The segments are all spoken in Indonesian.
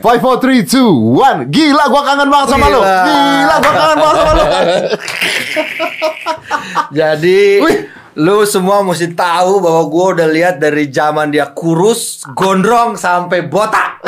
5, 4, 3, 2, 1. Gila gua kangen banget sama lu. Gila gua kangen banget sama lu. Jadi lu semua mesti tahu bahwa gue udah lihat dari zaman dia kurus, gondrong sampai botak.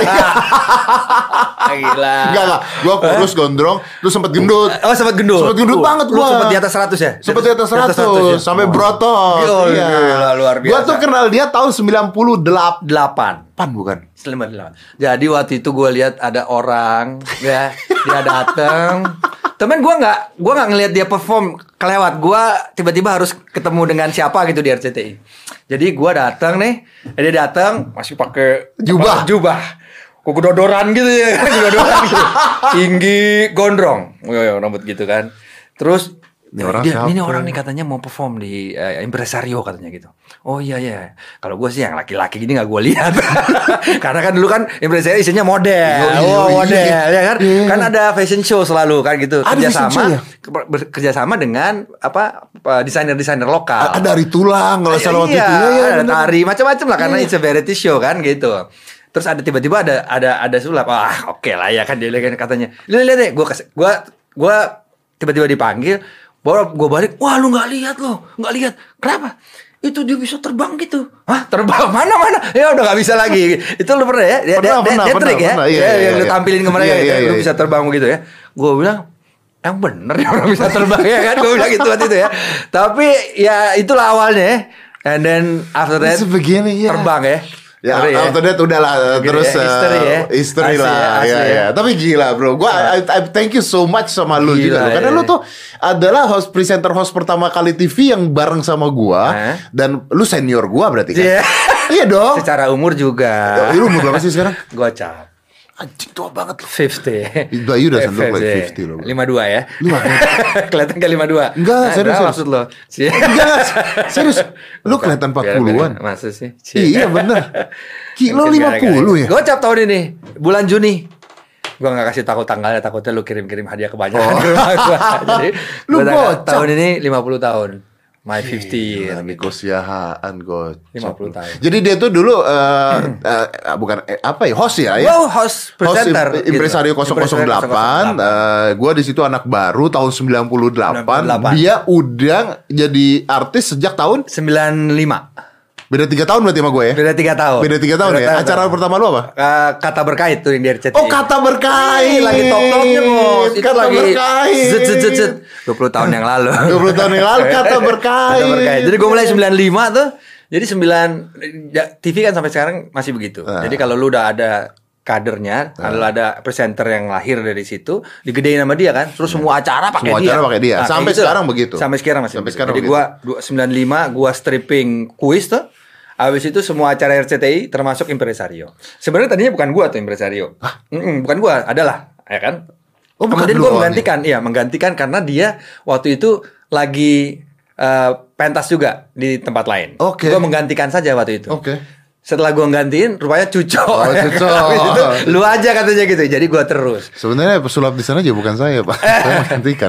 Gila. Enggak. Gua kurus gondrong, lu sempet gendut. Oh, sempat gendut. Sempet gendut banget Lu gua. sempat di atas 100 ya? Sempet di atas 100 sampai brotot. Oh, gila, luar biasa. Gua tuh kenal dia tahun 98. 8 bukan? 98. Jadi waktu itu gue lihat ada orang ya, dia datang. Temen gue nggak ngelihat dia perform kelewat. Gue tiba-tiba harus ketemu dengan siapa gitu di RCTI. Jadi gue datang nih, dia datang masih pakai jubah, kukudodoran gitu ya, kukudodoran gitu. Tinggi, gondrong, rambut gitu kan. Terus ini orang nih katanya mau perform di Impresario katanya gitu. Oh iya. Kalau gue sih yang laki-laki gini nggak gue lihat. Karena kan dulu kan Impresario isinya model. Model ya kan. Kan ada fashion show selalu kan gitu. Kerjasama dengan desainer-desainer lokal. Ada dari tulang kalau salah waktu itu. Iya, ada tari macam-macam lah karena it's a variety show kan gitu. Terus ada tiba-tiba ada sulap. Oke lah ya kan dia kan katanya. Lihat deh, gue tiba-tiba dipanggil. Baru gue balik, wah lu nggak lihat. Kenapa? Itu dia bisa terbang gitu. Hah, terbang mana? Ya udah nggak bisa lagi. Itu lu pernah ya? Dia trik ya? Yang lu tampilin ke mereka gitu, lu bisa terbang gitu ya. Gue bilang, yang bener ya orang bisa terbang ya kan? Gue bilang gitu waktu itu ya. Tapi ya itulah awalnya ya. And then after that terbang ya. Ya, after that udahlah terus history lah. Ya. Tapi gila bro, I thank you so much sama lu juga karena lu tuh adalah presenter host pertama kali TV yang bareng sama gua dan lu senior gua berarti kan? Iya dong. Secara umur juga. Lu umur berapa sih sekarang? Gua cap. Anjing tua banget lu. 50. Bayu udah look like 50 loh. 52 ya. Kelihatan ke 52. Enggak, serius. Maksud lo. Enggak, serius. Lu kelihatan 40-an. Maksud sih. Iya bener. Lo 50 ya? Gocap tahun ini bulan Juni. Gua nggak kasih tahu tanggalnya, takutnya lu kirim hadiah kebanyakan ke rumah gua. Jadi lu gocap. Tahun ini 50 tahun. My 50 Kosiahaan gue 50 tahun. Jadi dia tuh dulu bukan host ya? Host presenter Impresario gitu. 008. Gue di situ anak baru tahun 98. Dia udah jadi artis sejak tahun 95. Beda 3 tahun berarti sama gue ya? Beda 3 tahun. Beda 3 tahun ya? Acara pertama lu apa? Kata Berkait tuh yang di RCTI. Oh, Kata Berkait. Lagi top-topnya bos. Itu Kata lagi Berkait. Zet. 20 tahun yang lalu. 20 tahun yang lalu Kata Berkait. Jadi gue mulai 95 tuh. Jadi 9 TV kan sampai sekarang masih begitu. Jadi kalau lu udah ada kadernya, kalau ada presenter yang lahir dari situ, digedein sama dia kan. Terus semua acara pakai dia. Semua acara pakai dia. Sampai gitu sekarang begitu. Sampai sekarang masih. Sampai sekarang jadi gua 95 gua stripping kuis tuh. Habis itu semua acara RCTI termasuk Impresario. Sebenarnya tadinya bukan gua tuh Impresario. Bukan gua, adalah, ya kan? Oh, kemudian gua menggantikan karena dia waktu itu lagi pentas juga di tempat lain. Gua menggantikan saja waktu itu. Setelah gue gantiin, rupanya Cuco. Habis itu, lu aja katanya gitu. Jadi gue terus. Sebenarnya pesulap di sana aja bukan saya, Pak. Saya menggantikan.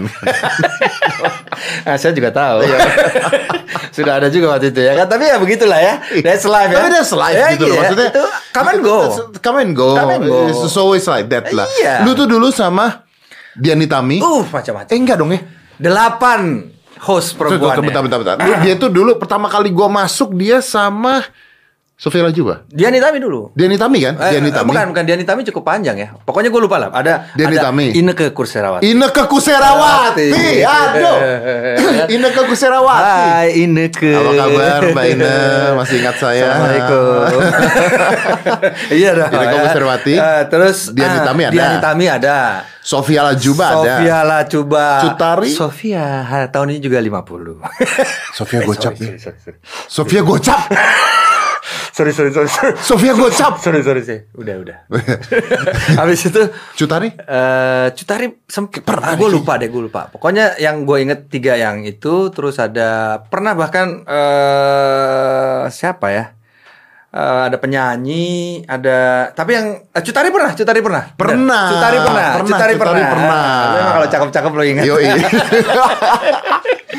Saya juga tahu. Sudah ada juga waktu itu ya kan. Tapi ya begitulah ya. That's life ya. Tapi that's life gitu loh. Maksudnya itu come and go. Come and go. It's always like that lah. Lu tuh dulu sama Diani Tami. Macam-macam. Enggak dong ya. 8 host perempuan. Bentar. Dia tuh dulu pertama kali gue masuk dia sama Sofia Lajuba. Diani Tami dulu. Diani Tami kan? Diani Tami. Bukan Diani Tami cukup panjang ya. Pokoknya gue lupa lah. Ada Diani Tami. Inneke Koesherawati. Aduh. Inneke Koesherawati. Hai Inneke. Apa kabar Mbak Ine? Masih ingat saya? Assalamualaikum. Iya dah. Inneke Koesherawati. Terus Diani Tami ada. Sofia Lajuba ada. Cutari. Sofia tahun ini juga 50. Sofia Gocap. Sofia Gocap. Sorry. Sofia Gocap. Sorry. Udah. Habis itu Cutari sempet pernah. Gue lupa. Pokoknya yang gue inget 3 yang itu. Terus ada pernah bahkan siapa ya? Ada penyanyi, ada tapi yang Cutari pernah. Cutari pernah. Memang kalau cakep-cakep lo ingat.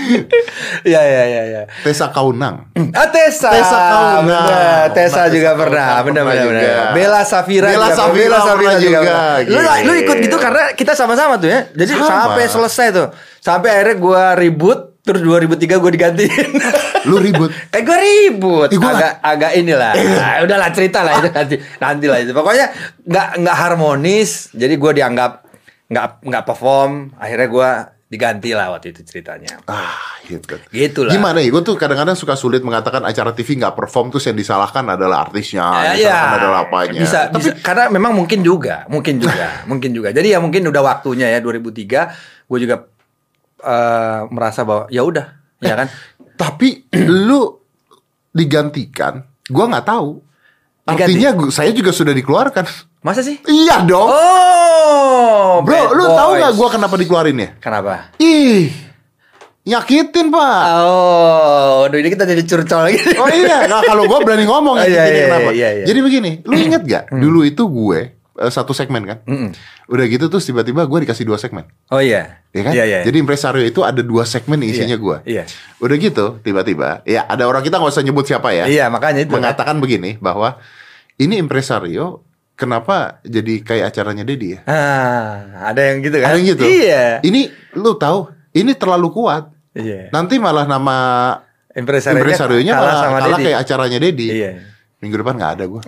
Iya. Tessa Kaunang. Tessa Kaunang. Tessa juga pernah. Benar. Bella Safira juga. Lu ikut gitu karena kita sama-sama tuh ya. Jadi sampai selesai tuh. Sampai akhirnya gue ribut. Terus 2003 gue digantiin. Lu ribut? Gue ribut. Agak inilah. Udahlah cerita lah itu nanti lah itu. Pokoknya nggak harmonis. Jadi gue dianggap nggak perform. Akhirnya gue diganti lah waktu itu ceritanya. Gitu lah. Gimana ya? Gue tuh kadang-kadang suka sulit mengatakan acara TV nggak perform tuh yang disalahkan adalah artisnya, disalahkan adalah apanya. Bisa. Karena memang mungkin juga. Jadi ya mungkin udah waktunya ya 2003. Gue juga merasa bahwa ya udah, ya kan. Tapi lu digantikan, gue nggak tahu. Artinya saya juga sudah dikeluarkan. Masa sih? Iya dong. Oh, bro, lu tahu nggak gue kenapa dikeluarin ya? Kenapa? Nyakitin pak. Ini kita jadi curcol lagi. Oh iya, nah, kalau gue berani ngomong kenapa? Iya. Jadi begini, lu inget gak? Dulu itu gue satu segmen kan, udah gitu terus tiba-tiba gue dikasih 2 segmen. Oh iya, ya kan? Iya. Jadi impresario itu ada 2 segmen isinya gue. Iya. Udah gitu tiba-tiba, ya ada orang kita nggak usah nyebut siapa ya. Iya makanya itu mengatakan begini bahwa ini impresario kenapa jadi kayak acaranya Dedi ya? Ada yang gitu kan? Ada yang gitu. Iya. Ini lu tahu, ini terlalu kuat. Iya. Nanti malah nama impresarionya malah kalah kayak acaranya Dedi. Iya. Minggu depan nggak ada gue.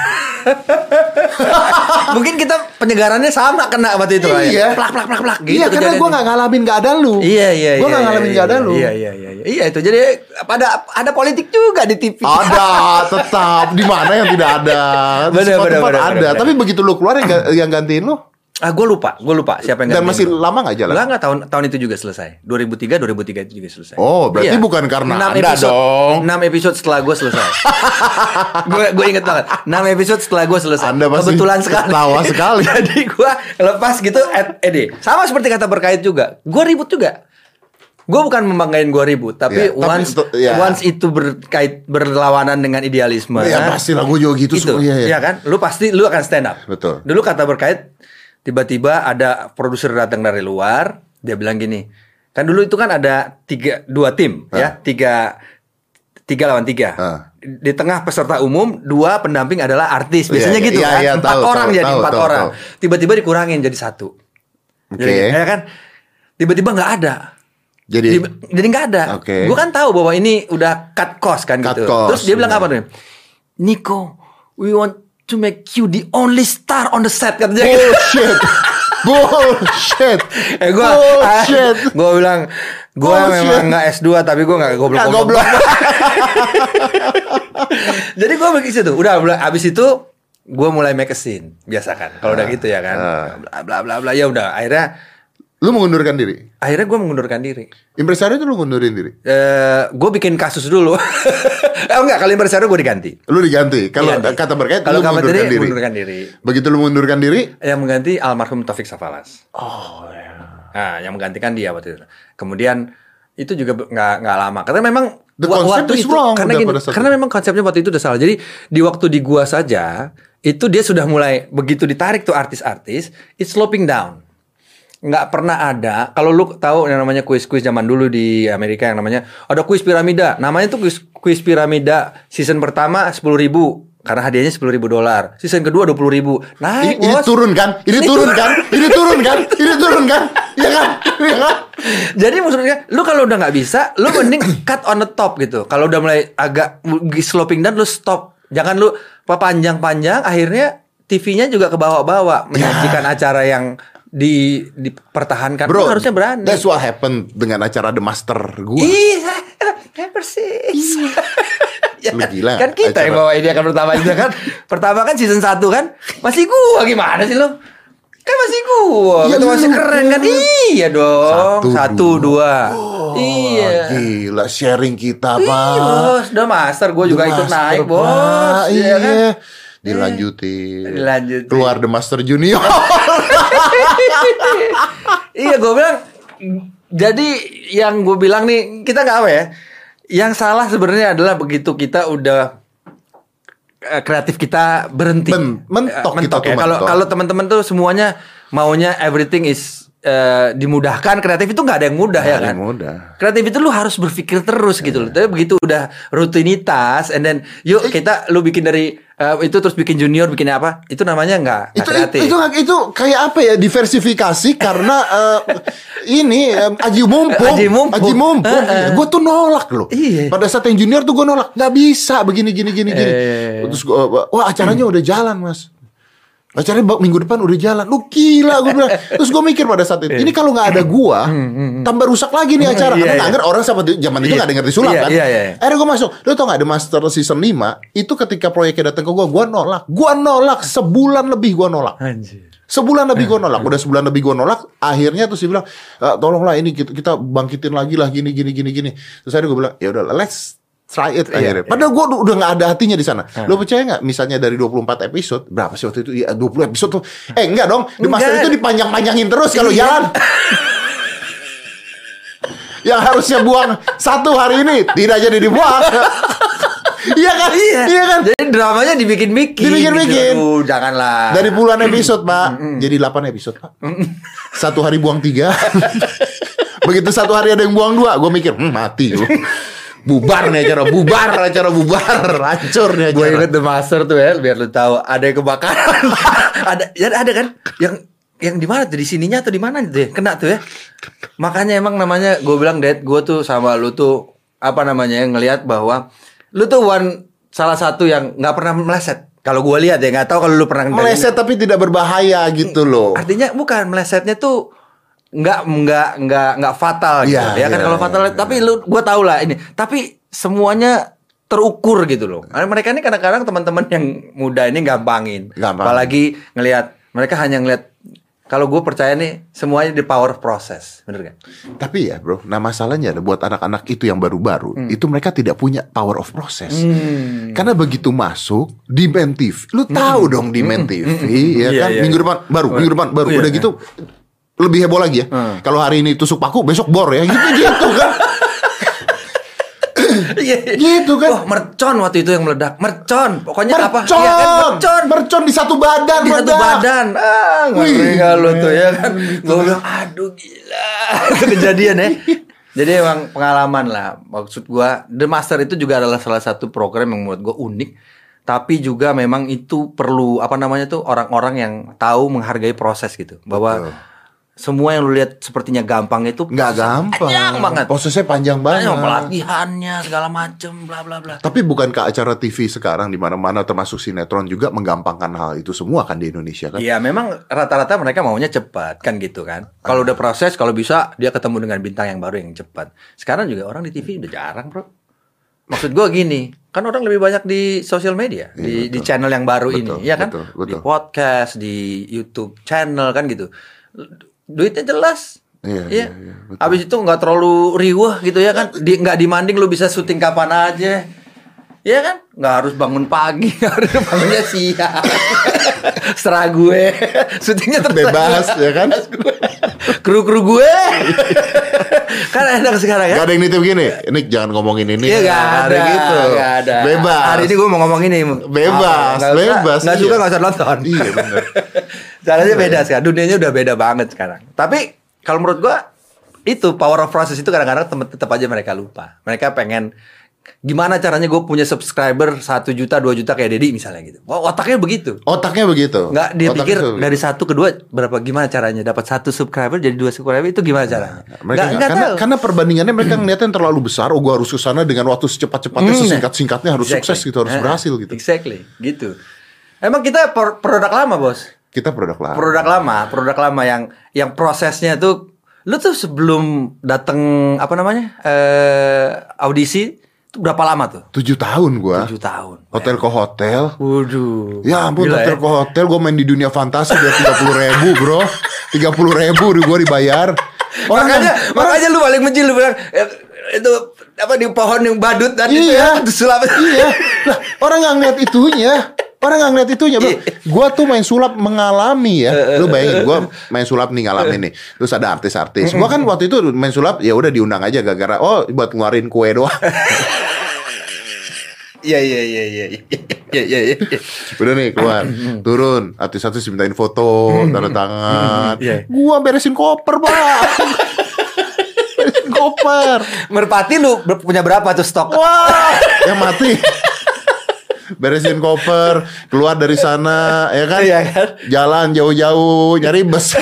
Mungkin kita penyegarannya sama kena waktu itu. Iya. Plak gitu. Iya, karena gue nggak ngalamin nggak ada lu. Iya. Gue nggak ngalamin nggak ada lu. Iya itu. Jadi ada politik juga di TV. Ada, tetap. Di mana yang tidak ada? Benar. Ada. Tapi begitu lu keluar yang gantiin lu. Gue lupa siapa yang gantiin. Dan masih lama nggak jalan? Nggak, tahun itu juga selesai. 2003 itu juga selesai. Oh, berarti bukan karena Anda dong. 6 episode setelah gue selesai. Gue inget banget. 6 episode setelah gue selesai. Anda masih kebetulan sekali. Tawa sekali. Jadi gue lepas gitu. Sama seperti kata berkait juga. Gue ribut juga. Gue bukan membanggain gue ribut, tapi once itu berlawanan dengan idealisme. Ya pastilah, gue juga gitu. Iya kan? Lu akan stand up. Betul. Dulu kata berkait. Tiba-tiba ada produser datang dari luar, dia bilang gini, kan dulu itu kan ada 2 tim, ya, 3 lawan 3. Di tengah peserta umum, 2 pendamping adalah artis, biasanya gitu kan, 4 orang jadi 4 orang. Tiba-tiba dikurangin jadi 1. Jadi, ya kan, tiba-tiba nggak ada. Jadi nggak ada. Gue kan tahu bahwa ini udah cut cost kan gitu. Terus dia bilang apa nih? Nico, we want to make you the only star on the set katanya. Bullshit. Gue bilang gue memang nggak S2 tapi gue nggak goblok. Jadi gue begitu tuh. Udah abis itu gue mulai make a scene biasa kan. Kalau udah gitu ya kan. Bla bla bla ya udah akhirnya. Lu mengundurkan diri? Akhirnya gue mengundurkan diri. Impresario itu lu ngundurin diri? Gue bikin kasus dulu. Enggak, kalau impresario gue diganti. Lu diganti? Kalau kata berkait lu mengundurkan diri. Begitu lu mengundurkan diri? Yang mengganti almarhum Taufik Safalas. Oh ya. Nah, yang menggantikan dia waktu itu. Kemudian itu juga nggak lama. Karena memang waktu itu karena memang konsepnya waktu itu udah salah. Jadi di waktu di gua saja itu dia sudah mulai begitu ditarik tuh artis-artis, it's sloping down. Nggak pernah ada. Kalau lu tahu yang namanya kuis-kuis zaman dulu di Amerika yang namanya ada kuis piramida. Namanya tuh kuis piramida season pertama 10.000 karena hadiahnya $10.000. Season kedua 20.000. Naik ini turun kan? Ini turun kan? Iya kan? Jadi maksudnya lu kalau udah nggak bisa, lu mending cut on the top gitu. Kalau udah mulai agak sloping down, lu stop. Jangan lu panjang-panjang. Akhirnya TV-nya juga ke bawah-bawah menyajikan acara yang dipertahankan. Bro, harusnya berani. That's what happened dengan acara The Master gua. Iya, persis. Ya, gila. Kan kita yang bawa ini akan pertama juga kan. Pertama kan season 1 kan. Masih gua gimana sih lo? Kan masih gua. Ya, itu masih keren kan. Iya dong. 1, 2. Iya. Gila sharing kita, Pak. Iya, bos. The Master gua juga ikut naik, bos. Iya kan? Dilanjutin. Keluar The Master Junior. Iya, gue bilang. Jadi yang gue bilang nih, kita nggak apa ya. Yang salah sebenarnya adalah begitu kita udah kreatif kita berhenti. Mentok ya. Kalau teman-teman tuh semuanya maunya everything is dimudahkan, kreatif itu nggak ada yang mudah ya kan. Mudah. Kreatif itu lu harus berpikir terus gitu loh. Tapi begitu udah rutinitas, and then yuk lu bikin dari itu terus bikin junior bikin apa? Itu namanya nggak kreatif. Itu kayak apa ya? Diversifikasi karena ini aji mumpung. Gue tuh nolak loh. Iya. Pada saat yang junior tuh gue nolak. Nggak bisa begini. Terus wah acaranya udah jalan mas. Acaranya minggu depan udah jalan. Lu gila gue bilang. Terus gue mikir pada saat itu, ini kalau gak ada gua tambah rusak lagi nih acara. Karena gak orang sama zaman itu gak ada ngerti sulap kan. Akhirnya gue masuk. Lu tau gak ada Master Season 5, itu ketika proyeknya datang ke gua nolak. Gua nolak. Sebulan lebih gua nolak. Anjir. Sebulan lebih gue nolak. Udah sebulan lebih gue nolak. Akhirnya terus dia bilang, tolonglah ini kita bangkitin lagi lah gini. Terus akhirnya gue bilang, ya udah let's try it akhirnya. Padahal gue udah gak ada hatinya di sana. Lo percaya gak? Misalnya dari 24 episode, berapa sih waktu itu? Ya 20 episode tuh. Enggak dong. Di Master itu dipanjang-panjangin terus kalau jalan. Yang harusnya buang 1 hari ini tidak jadi dibuang. Iya kan? Iya kan? Jadi dramanya dibikin-bikin. Gitu. Janganlah. Dari puluhan episode, Pak. Jadi 8 episode, Pak. 1 hari buang 3. Begitu 1 hari ada yang buang 2, gue mikir, mati lu. Bubar nih acara bubar, hancur nih acara. Gue inget The Master tuh ya, biar lu tahu ada yang kebakaran. ada kan yang di mana tuh, di sininya atau di mana gitu ya, kena tuh ya. Makanya emang namanya gue bilang Dad, gue tuh sama lu tuh apa namanya ngelihat bahwa lu tuh salah satu yang nggak pernah meleset. Kalau gue lihat ya, nggak tahu kalau lu pernah meleset tapi tidak berbahaya gitu loh. Artinya bukan melesetnya tuh nggak fatal gitu. Ya kan kalau fatal tapi gue tau lah ini. Tapi semuanya terukur gitu loh. Mereka ini kadang-kadang teman-teman yang muda ini gampangin. Apalagi ngelihat mereka hanya ngelihat. Kalau gue percaya nih semuanya di power proses, bener gak? Tapi ya bro, nah masalahnya buat anak-anak itu yang baru-baru, itu mereka tidak punya power of process. Karena begitu masuk di Main TV, lu tahu dong di Main TV, ya kan? Minggu depan baru, udah gitu. Lebih heboh lagi ya. Kalau hari ini tusuk paku, besok bor ya. Gitu kan. Gitu kan. Wah, mercon waktu itu yang meledak. Mercon. Pokoknya apa? Iya kan, mercon di satu badan. Satu badan. Ngeri gak lu tuh ya kan. Gue bilang, aduh gila. Itu kejadian ya. Jadi emang pengalaman lah. Maksud gue, The Master itu juga adalah salah satu program yang menurut gue unik. Tapi juga memang itu perlu orang-orang yang tahu menghargai proses gitu. Bahwa semua yang lu lihat sepertinya gampang itu nggak gampang. Panjang banget. Prosesnya panjang banget. Pelatihannya segala macem bla bla bla. Tapi bukankah acara TV sekarang di mana-mana termasuk sinetron juga menggampangkan hal itu semua kan di Indonesia kan? Iya, memang rata-rata mereka maunya cepat kan gitu kan. Kalau udah proses, kalau bisa dia ketemu dengan bintang yang baru yang cepat. Sekarang juga orang di TV udah jarang, Bro. Maksud gue gini, kan orang lebih banyak di sosial media, di channel yang baru ini, ya kan? Betul. Di podcast, di YouTube channel kan gitu. Duitnya jelas. Iya. Habis itu nggak terlalu riuh gitu ya kan. Nggak demanding, lu bisa syuting kapan aja. Iya kan? Nggak harus bangun pagi, nggak harus bangunnya siang. Serah gue. Syutingnya bebas ya kan. Kru gue. Kan enak sekarang ya. Gak ada yang nitip gini, Nick jangan ngomongin ini. Iya gak ada gitu. Gak ada. Bebas. Hari ini gue mau ngomong ini. Bebas. Gak suka gak usah nonton. Iya benar. Caranya beda sekarang. Dunianya udah beda banget sekarang. Tapi kalau menurut gue itu power of process itu kadang-kadang tetap aja mereka lupa. Mereka pengen gimana caranya gue punya subscriber 1 juta 2 juta kayak Deddy misalnya gitu. Otaknya begitu. Nggak dia pikir dari 1 ke 2 berapa, gimana caranya dapat 1 subscriber jadi 2 subscriber itu gimana caranya? Karena perbandingannya mereka ngeliatnya terlalu besar. Oh gue harus kesana dengan waktu secepat-cepatnya, sesingkat-singkatnya harus sukses gitu, harus berhasil gitu. Exactly, gitu. Emang kita produk lama bos. Kita produk lama yang prosesnya tuh, lu tuh sebelum datang audisi itu berapa lama tuh? 7 tahun gua. 7 tahun. Hotel ke hotel. Waduh. Ya ampun, hotel ke hotel. Gua main di dunia fantasi biar 30.000 bro. 30.000 gua dibayar. Makanya lu paling menjil, lu bilang itu apa di pohon yang badut tadi itu ya. Iya. Lah, orang nggak ngeliat itunya. Bro. Gua tuh main sulap mengalami ya. Lu bayangin gua main sulap nih ngalamin nih. Terus ada artis-artis. Gua kan waktu itu main sulap ya udah diundang aja gara-gara buat ngeluarin kue doang. Iya. Udah nih keluar, turun, artis-artis dimintain foto, tanda tangan. Gua beresin koper, Pak. Beresin koper. Merpati lu punya berapa tuh stok? Wah, yang mati. Beresin koper, keluar dari sana, ya kan? Iya kan? Jalan jauh-jauh nyari bus.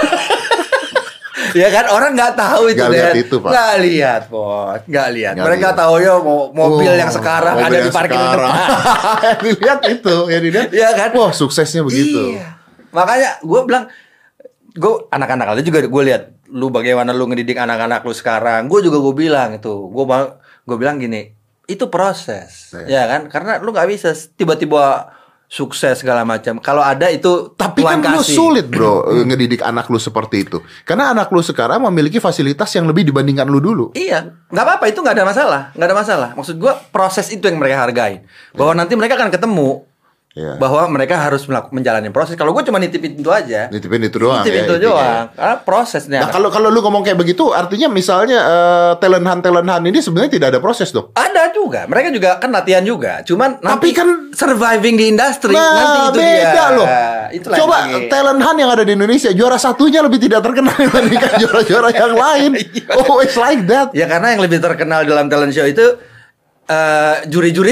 Ya kan, orang nggak tahu itu. Nggak lihat itu, Pak. Nggak lihat, Bos. Nggak lihat. Mereka tahu ya mobil yang sekarang ada di parkir depan. Dilihat itu, ya dilihat. Iya kan? Wah, suksesnya begitu. Iya. Makanya gue bilang, anak-anak lu juga gue lihat lu bagaimana lu ngedidik anak-anak lu sekarang. Gue juga gue bilang itu. Gue bilang gini, itu proses, ya kan? Karena lu nggak bisa tiba-tiba sukses segala macam. Kalau ada itu tapi kan lu sulit bro ngedidik anak lu seperti itu. Karena anak lu sekarang memiliki fasilitas yang lebih dibandingkan lu dulu. Iya, nggak apa-apa, itu nggak ada masalah. Maksud gua proses itu yang mereka hargai. Bahwa nanti mereka akan ketemu. Bahwa mereka harus menjalani proses. Kalau gue cuma nitipin itu aja. Nitipin itu doang. Nitipin itu doang. Karena prosesnya. Nah, kalau lu ngomong kayak begitu, artinya misalnya talent hunt ini sebenarnya tidak ada proses dong. Ada juga. Mereka juga kan latihan juga. Cuman tapi nanti kan surviving di industri nanti itu beda dia. Loh. Coba talent hunt yang ada di Indonesia juara satunya lebih tidak terkenal dibandingkan juara-juara yang lain. Oh, it's like that. Ya karena yang lebih terkenal dalam talent show itu juri-juri.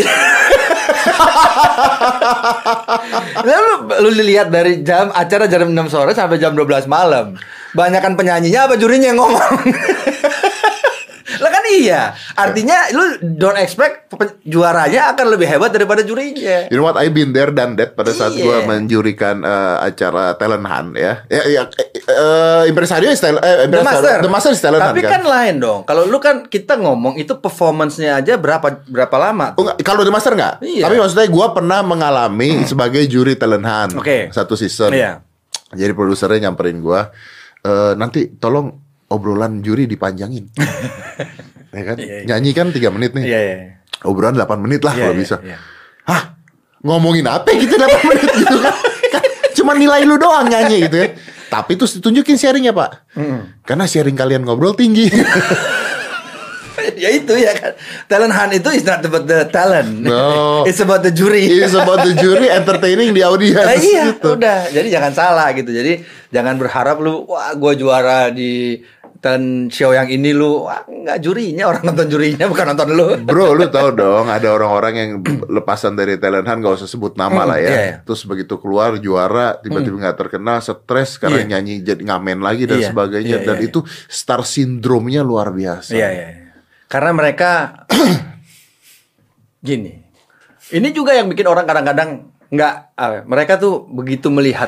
lu lihat dari acara jam 6 sore sampai jam 12 malam. Banyakan penyanyinya apa jurinya yang ngomong? Lah kan iya. Artinya lu don't expect juaranya akan lebih hebat daripada jurinya. You know what, I've been there done that pada saat gue menjurikan acara talent hunt ya. Impresario The Master is talent hunt. Tapi kan lain dong. Kalau lu kan kita ngomong itu performance-nya aja berapa lama? Kalau The Master enggak. Iya. Tapi maksudnya gue pernah mengalami sebagai juri talent hunt satu season. Iya. Jadi produsernya nyamperin gue, nanti tolong obrolan juri dipanjangin. Ya kan? Nyanyi kan 3 menit nih. Obrolan 8 menit lah kalau bisa. Hah? Ngomongin apa gitu 8 menit gitu kan? Cuma nilai lu doang nyanyi gitu ya. Tapi terus ditunjukin sharingnya, Pak. Karena sharing kalian ngobrol tinggi. Ya itu ya kan. Talent hunt itu is not about the talent. No. It's about the jury. It's about the jury entertaining the audience. Iya, gitu. Udah. Jadi jangan salah gitu. Jadi jangan berharap lu wah gue juara di talent show yang ini lu. Wah, enggak, jurinya orang nonton jurinya bukan nonton lu. Bro, lu tahu dong ada orang-orang yang lepasan dari talent hunt gak usah sebut nama lah ya. Terus begitu keluar juara tiba-tiba nggak terkenal, stres karena nyanyi jadi ngamen lagi dan sebagainya dan itu star syndrome-nya luar biasa. Iya. Karena mereka gini. Ini juga yang bikin orang kadang-kadang mereka tuh begitu melihat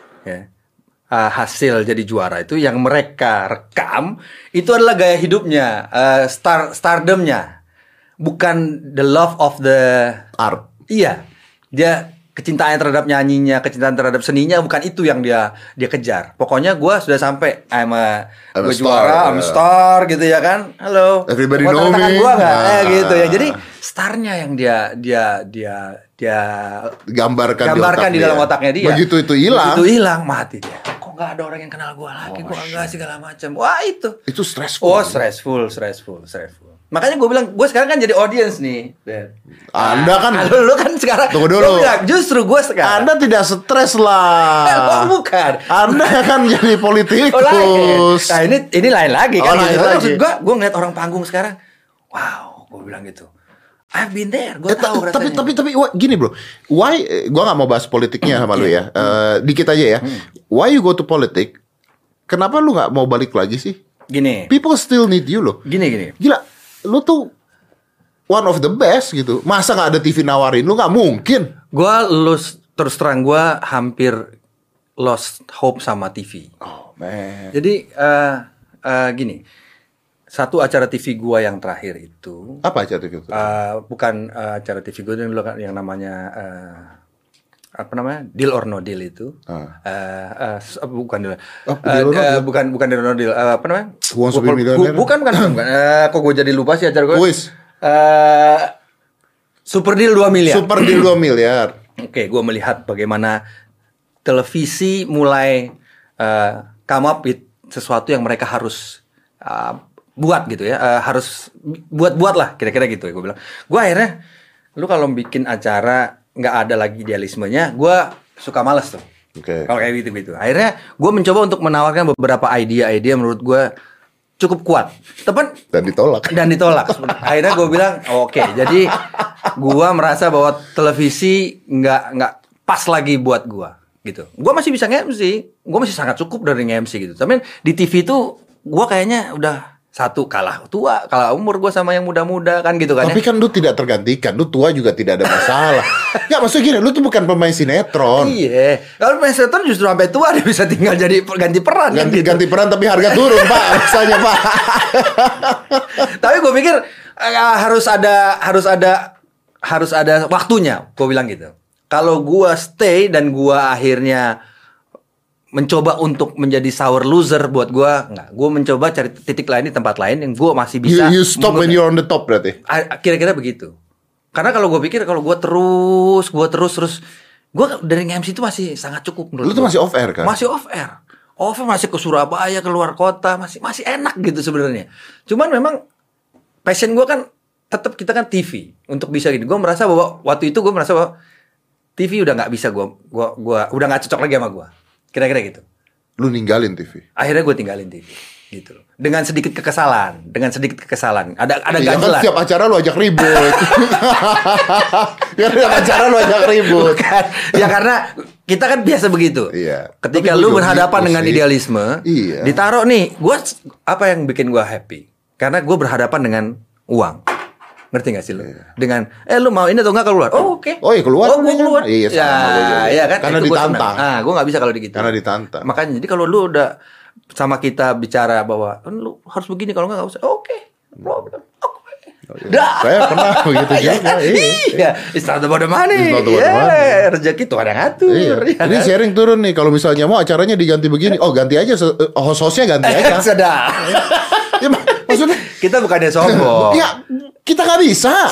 hasil jadi juara itu yang mereka rekam itu adalah gaya hidupnya, stardomnya, bukan the love of the art. Iya, dia kecintaan terhadap nyanyinya, kecintaan terhadap seninya bukan itu yang dia kejar. Pokoknya gue sudah sampai, gue juara, I'm a star gitu ya kan. Halo, everybody know me. Gue nggak, gitu ya. Jadi starnya yang dia gambarkan di dalam otaknya dia. Begitu itu hilang, mati dia. Kok nggak ada orang yang kenal gue lagi? Gue nggak segala macam. Wah itu stressful. Oh stressful. Makanya gue bilang, gue sekarang kan jadi audience nih. Anda kan, lu kan sekarang. Tunggu dulu. Justru gue sekarang. Anda tidak stres lah. Bukan. Anda kan jadi politikus. Nah ini lain lagi kan. Maksud gue ngeliat orang panggung sekarang. Wow, gue bilang gitu. I've been there. Gue tahu rasanya. Tapi gini bro. Why? Gue nggak mau bahas politiknya sama lu ya. Dikit aja ya. Why you go to politik? Kenapa lu nggak mau balik lagi sih? Gini. People still need you loh. Gini. Gila. Lu tuh one of the best gitu. Masa gak ada TV nawarin lu? Gak mungkin. Gue terus terang gue hampir lost hope sama TV. Oh man. Jadi gini, satu acara TV gue yang terakhir itu. Apa acara TV itu? Bukan acara TV gue yang namanya Deal or No Deal itu. Bukan Deal. Bukan Deal or No Deal. Apa namanya? Bukan. Kok gue jadi lupa sih acara gue? Super Deal 2 miliar. Super Deal 2 miliar. Oke, gue melihat bagaimana televisi mulai come up with sesuatu yang mereka harus buat gitu ya. Harus buat lah kira-kira gitu ya gue bilang. Gue akhirnya lu kalau bikin acara nggak ada lagi idealismenya, gue suka males tuh. Kalau kayak gitu. Akhirnya gue mencoba untuk menawarkan beberapa ide-ide menurut gue cukup kuat. Dan ditolak. Akhirnya gue bilang, oke. Jadi gue merasa bahwa televisi nggak pas lagi buat gue, gitu. Gue masih bisa nge-MC, gue masih sangat cukup dari nge-MC gitu. Tapi di TV tuh gue kayaknya udah satu kalah umur gue sama yang muda-muda kan gitu kan. Tapi kan lu tidak tergantikan, lu tua juga tidak ada masalah. Nggak, maksudnya gini, lu tuh bukan pemain sinetron. Iya, kalau pemain sinetron justru sampai tua dia bisa tinggal jadi ganti peran. Ganti peran tapi harga turun Pak, rasanya Pak. Tapi gue pikir harus ada waktunya, gue bilang gitu. Kalau gue stay dan gue akhirnya mencoba untuk menjadi sour loser buat gue, enggak. Gue mencoba cari titik lain di tempat lain yang gue masih bisa. You stop when you're on the top berarti? Kira-kira begitu. Karena kalau gue pikir kalau gue terus, gue dari MC itu masih sangat cukup menurut Lu tuh masih off air kan? Masih off air. Off air masih ke Surabaya, keluar kota, masih enak gitu sebenarnya. Cuman memang passion gue kan tetap kita kan TV untuk bisa gitu. Gue merasa bahwa waktu itu gue merasa bahwa TV udah nggak bisa gue udah nggak cocok lagi sama gue. Kira-kira gitu. Lu ninggalin TV? Akhirnya gue tinggalin TV. Gitu loh. Dengan sedikit kekesalan. Ada ganjelan. Kan setiap acara lu ajak ribut. Bukan. Ya karena kita kan biasa begitu. Iya. Ketika lu berhadapan dengan idealisme, ditaruh nih, apa yang bikin gue happy? Karena gue berhadapan dengan uang. Ngerti gak sih lu? Iya. Dengan lu mau ini atau enggak keluar? Oh oke. Oh iya keluar. Oh gue keluar. Iya sama ya kan. Karena ditantang. Gue gak bisa kalau gitu. Karena ditantang. Makanya jadi kalau lu udah sama kita bicara bahwa lu harus begini, kalau enggak usah. Oke. Problem. Saya pernah begitu juga. Iya. It's not about the money. Rezeki Tuhan yang ngatur. Iya. Ini sharing turun nih. Kalau misalnya mau acaranya diganti begini, ganti aja host-hostnya ganti aja. Sudah. Ya, maksudnya kita bukannya sombong. Ya kita nggak bisa.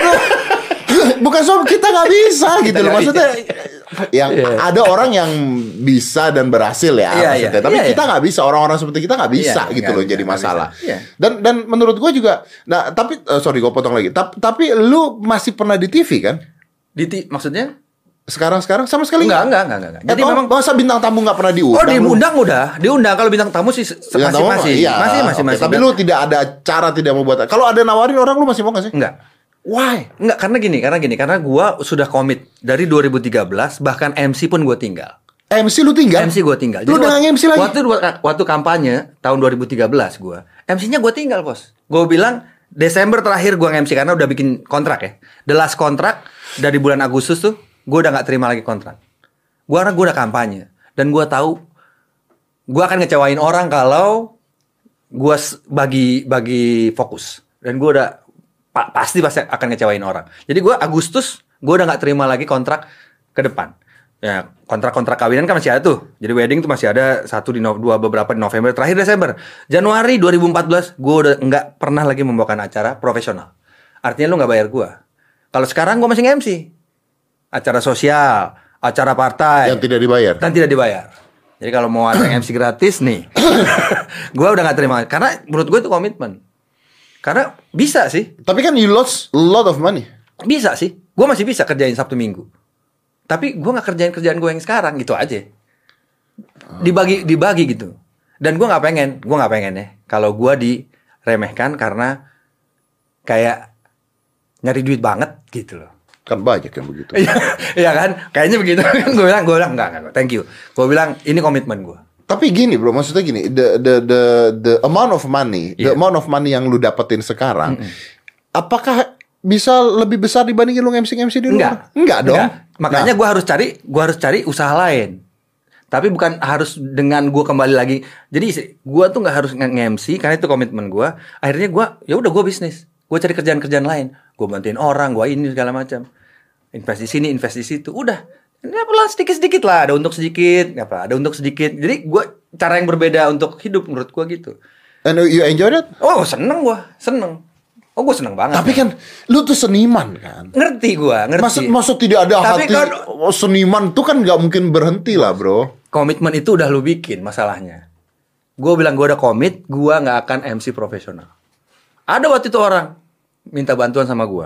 Bukan sombong, kita nggak bisa gitu loh. Maksudnya yang ada orang yang bisa dan berhasil ya maksudnya. Tapi kita nggak bisa, orang-orang seperti kita nggak bisa gitu loh, jadi masalah. Dan menurut gue juga, nah tapi sorry gue potong lagi. Tapi lu masih pernah di TV kan? Maksudnya? Sekarang sama sekali enggak. Jadi memang masa bintang tamu nggak pernah diundang? Diundang. Kalau bintang tamu sih masih. Tapi lu tidak ada cara tidak mau buat. Kalau ada nawarin orang, lu masih mau nggak sih? Enggak. Why? Enggak, karena gini. Karena gua sudah komit dari 2013, bahkan MC pun gua tinggal. MC lu tinggal? MC gua tinggal. Lu udah MC lagi? Waktu kampanye tahun 2013 gua, MC-nya gua tinggal, Bos. Gua bilang Desember terakhir gua MC karena udah bikin kontrak ya. The last kontrak dari bulan Agustus tuh gue udah gak terima lagi kontrak. Karena gue udah kampanye. Dan gue tahu gue akan ngecewain orang kalau gue bagi fokus. Dan gue udah pasti akan ngecewain orang. Jadi gue Agustus gue udah gak terima lagi kontrak ke depan. Ya kontrak kawinan kan masih ada tuh. Jadi wedding tuh masih ada beberapa di November. Terakhir Desember. Januari 2014 gue udah gak pernah lagi membawakan acara profesional. Artinya lu gak bayar gue. Kalau sekarang gue masih nge-MC. Acara sosial, acara partai yang tidak dibayar. Dan tidak dibayar. Jadi kalau mau ada MC gratis nih, gue udah gak terima. Karena menurut gue itu komitmen. Karena bisa sih. Tapi kan you lost a lot of money. Bisa sih. Gue masih bisa kerjain Sabtu Minggu. Tapi gue gak kerjain kerjaan gue yang sekarang gitu aja. Dibagi gitu. Dan gue gak pengen ya kalau gue diremehkan karena kayak nyari duit banget gitu loh. Kan banyak yang begitu. Iya kan? Kayaknya begitu. Gue bilang enggak, thank you. Gue bilang ini komitmen gue. Tapi gini bro, maksudnya gini, the amount of money, the amount of money yang lu dapetin sekarang, apakah bisa lebih besar dibandingin lu MC di luar? Enggak dong. Makanya gue harus cari usaha lain. Tapi bukan harus dengan gue kembali lagi. Jadi gue tuh nggak harus nge-MC karena itu komitmen gue. Akhirnya gue gue bisnis. Gue cari kerjaan lain. Gue bantuin orang, gue ini segala macam. Invest di sini, invest di situ. Udah. Ini pelan sedikit-sedikit lah. Ada untuk sedikit, ada untuk sedikit. Jadi gue cara yang berbeda untuk hidup menurut gue gitu. And you enjoy it? Oh seneng gue, seneng. Oh gue seneng banget. Tapi kan lu tuh seniman kan. Ngerti gue, ngerti. Maksud tidak ada tapi hati kan, seniman tuh kan gak mungkin berhenti lah bro. Komitmen itu udah lu bikin masalahnya. Gue bilang gue udah komit, gue gak akan MC profesional. Ada waktu itu orang minta bantuan sama gue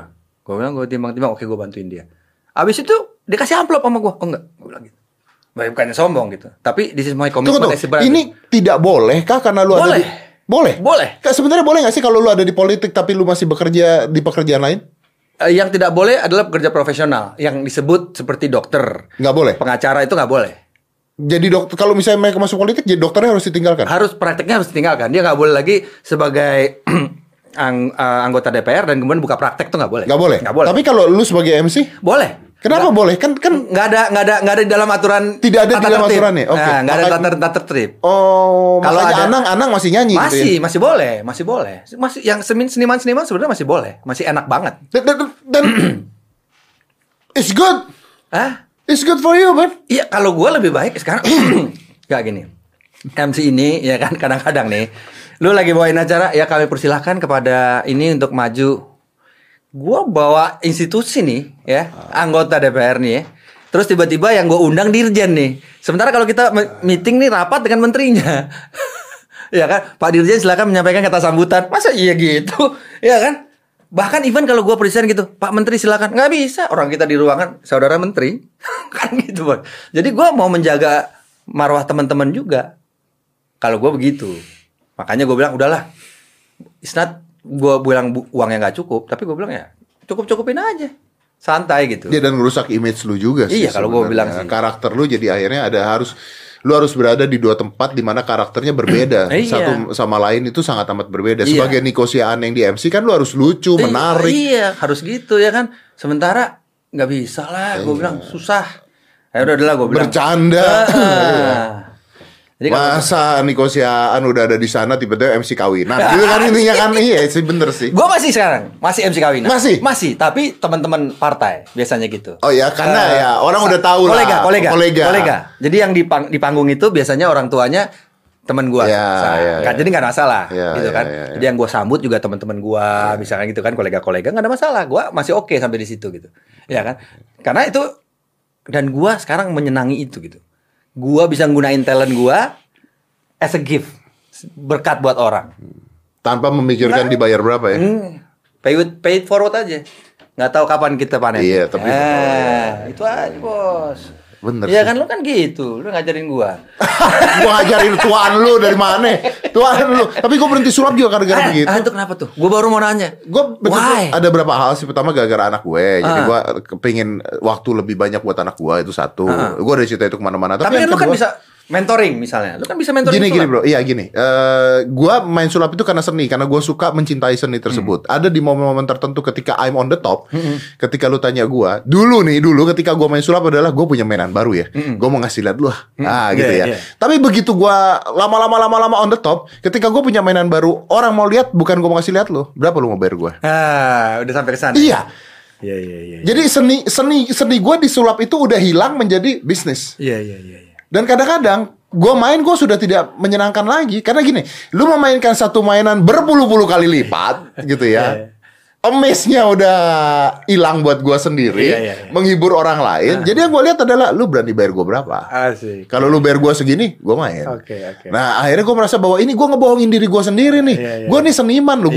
Gue bilang gue timbang-timbang, oke gue bantuin dia. Abis itu dia kasih amplop sama gue. Oh enggak, gue bilang gitu. Bukannya sombong gitu. Tapi this is my commitment. Tunggu. Ini tidak boleh kah karena lu ada di... Boleh? Boleh. Sebenarnya boleh gak sih kalau lu ada di politik tapi lu masih bekerja di pekerjaan lain? Yang tidak boleh adalah pekerja profesional. Yang disebut seperti dokter. Nggak boleh? Pengacara itu nggak boleh. Jadi dokter, kalau misalnya mereka masuk politik, jadi dokternya harus ditinggalkan? Prakteknya harus ditinggalkan. Dia nggak boleh lagi sebagai anggota DPR dan kemudian buka praktek tuh nggak boleh. Nggak boleh? Nggak boleh. Tapi kalau lu sebagai MC? Boleh. Kenapa boleh? Kan nggak ada di dalam aturan. Tidak ada di dalam aturannya. Oke. Nah, nggak ada tata tertib. Oh, kalau ada Anang masih nyanyi masih, gitu ya? masih boleh. Masih yang seniman sebenarnya masih boleh. Masih enak banget. Dan it's good. Hah? It's good for you, man. Iya, kalau gue lebih baik sekarang nggak gini. MC ini ya kan kadang-kadang nih, lu lagi bawain acara, ya kami persilahkan kepada ini untuk maju. Gue bawa institusi nih ya, anggota DPR nih ya. Terus tiba-tiba yang gue undang dirjen nih. Sementara kalau kita meeting nih rapat dengan menterinya. Ya kan, Pak Dirjen silakan menyampaikan kata sambutan. Masa iya gitu? Ya kan? Bahkan even kalau gue presiden gitu, Pak Menteri silakan. Nggak bisa, orang kita di ruangan saudara menteri. Kan gitu, Bang. Jadi gue mau menjaga marwah teman-teman juga. Kalau gue begitu. Makanya gue bilang udahlah. It's not gue bilang uangnya nggak cukup, tapi gue bilang ya cukup-cukupin aja, santai gitu. Dia dan ngerusak image lu juga sih. Iya, kalau gue bilang sih. Karakter lu jadi akhirnya lu harus berada di dua tempat di mana karakternya berbeda. Satu sama lain itu sangat amat berbeda. Sebagai Nico Siaan yang di MC kan lu harus lucu, menarik. Iya, harus gitu ya kan. Sementara nggak bisa lah, gue bilang susah. Ya udahlah gue bilang. Bercanda. Jadi masa Nico Siaan udah ada di sana tiba-tiba MC kawinan gitu kan intinya kan. Iya sih bener sih. Gue masih sekarang MC kawinan. Masih tapi teman-teman partai biasanya gitu. Oh ya karena ya orang udah tahu lah. Kolega. Jadi yang di panggung itu biasanya orang tuanya teman gue. Jadi nggak ada masalah gitu kan. Jadi yang gue sambut juga teman-teman gue, misalkan gitu kan, kolega-kolega nggak ada masalah. Gue masih oke sampai di situ gitu. Ya kan? Karena itu, dan gue sekarang menyenangi itu gitu. Gua bisa nggunain talent gua as a gift, berkat buat orang tanpa memikirkan dibayar berapa ya. Pay it forward aja. Nggak tahu kapan kita panen. Iya, tapi itu aja, Bos. Bener. Iya kan, lu kan gitu, lu ngajarin gua. Gua ngajarin tuan lu dari mana? Tuan lu. Tapi gua berhenti sulap juga gara-gara begitu. Itu kenapa tuh? Gua baru mau nanya. Ada berapa hal sih. Pertama gara-gara anak gue. Jadi gua kepingin waktu lebih banyak buat anak gua, itu satu. Gua udah cerita itu kemana-mana. Tapi kan lu kan bisa mentoring misalnya. Lu kan bisa mentoring. Gini bro. Iya gini. Gua main sulap itu karena seni. Karena gua suka mencintai seni tersebut. Ada di momen-momen tertentu ketika I'm on the top. Ketika lu tanya gua. Dulu ketika gua main sulap adalah gua punya mainan baru ya. Gua mau ngasih lihat lu. Gitu ya. Tapi begitu gua lama-lama on the top. Ketika gua punya mainan baru. Orang mau lihat bukan gua mau ngasih lihat lu. Berapa lu mau bayar gua? Udah sampai ke sana. Iya. Iya. Jadi seni gua di sulap itu udah hilang menjadi bisnis. Iya. Dan kadang-kadang gue sudah tidak menyenangkan lagi. Karena gini, lu memainkan satu mainan berpuluh-puluh kali lipat gitu ya. Amaze-nya udah hilang buat gue sendiri. Menghibur orang lain. Jadi yang gue lihat adalah lu berani bayar gue berapa. Kalau lu bayar gue segini, gue main. Nah akhirnya gue merasa bahwa ini gue ngebohongin diri gue sendiri nih. Gue nih seniman lu.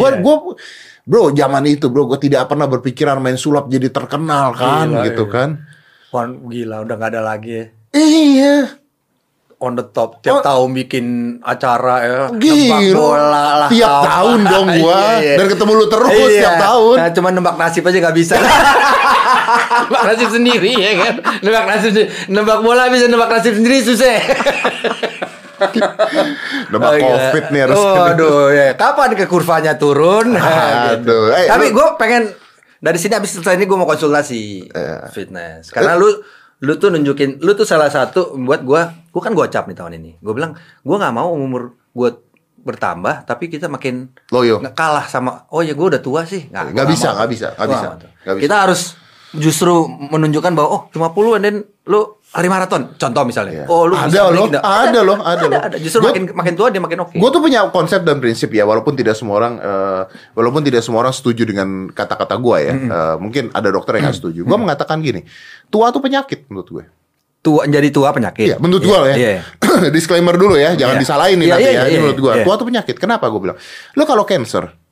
Bro zaman itu gue tidak pernah berpikiran main sulap jadi terkenal kan. Gitu kan. Wah gila udah gak ada lagi ya. Iya. On the top tiap tahun bikin acara ya, nembak bola lah tiap tahun dong gua. Dan ketemu lu terus tiap tahun. Nah, cuma nembak nasib aja gak bisa. Nembak nasib sendiri ya kan. Nembak bola bisa, nembak nasib sendiri susah. Nembak COVID nih harus. Aduh ya. Kapan ke kurvanya turun? Aduh. Tapi gue pengen dari sini abis selesai ini gue mau konsultasi fitness. Karena lu tuh nunjukin, lu tuh salah satu buat gue kan gocap nih tahun ini. Gue bilang, gue nggak mau umur gue bertambah, tapi kita makin loyo, kalah sama. Oh ya gue udah tua sih. Nggak bisa. Kita harus justru menunjukkan bahwa 50 and then lu lari maraton, contoh misalnya. Oh lu ada loh. Justru makin tua dia makin oke. Gue tuh punya konsep dan prinsip ya, walaupun tidak semua orang setuju dengan kata-kata gue ya. Mungkin ada dokter yang nggak setuju. Gue mengatakan gini, tua tuh penyakit menurut gue. Jadi tua penyakit. Iya, menurut gue ya. Disclaimer dulu ya, jangan disalahin nih nanti ya. Ini menurut gue, tua tuh penyakit. Kenapa gue bilang? Lo kalau cancer,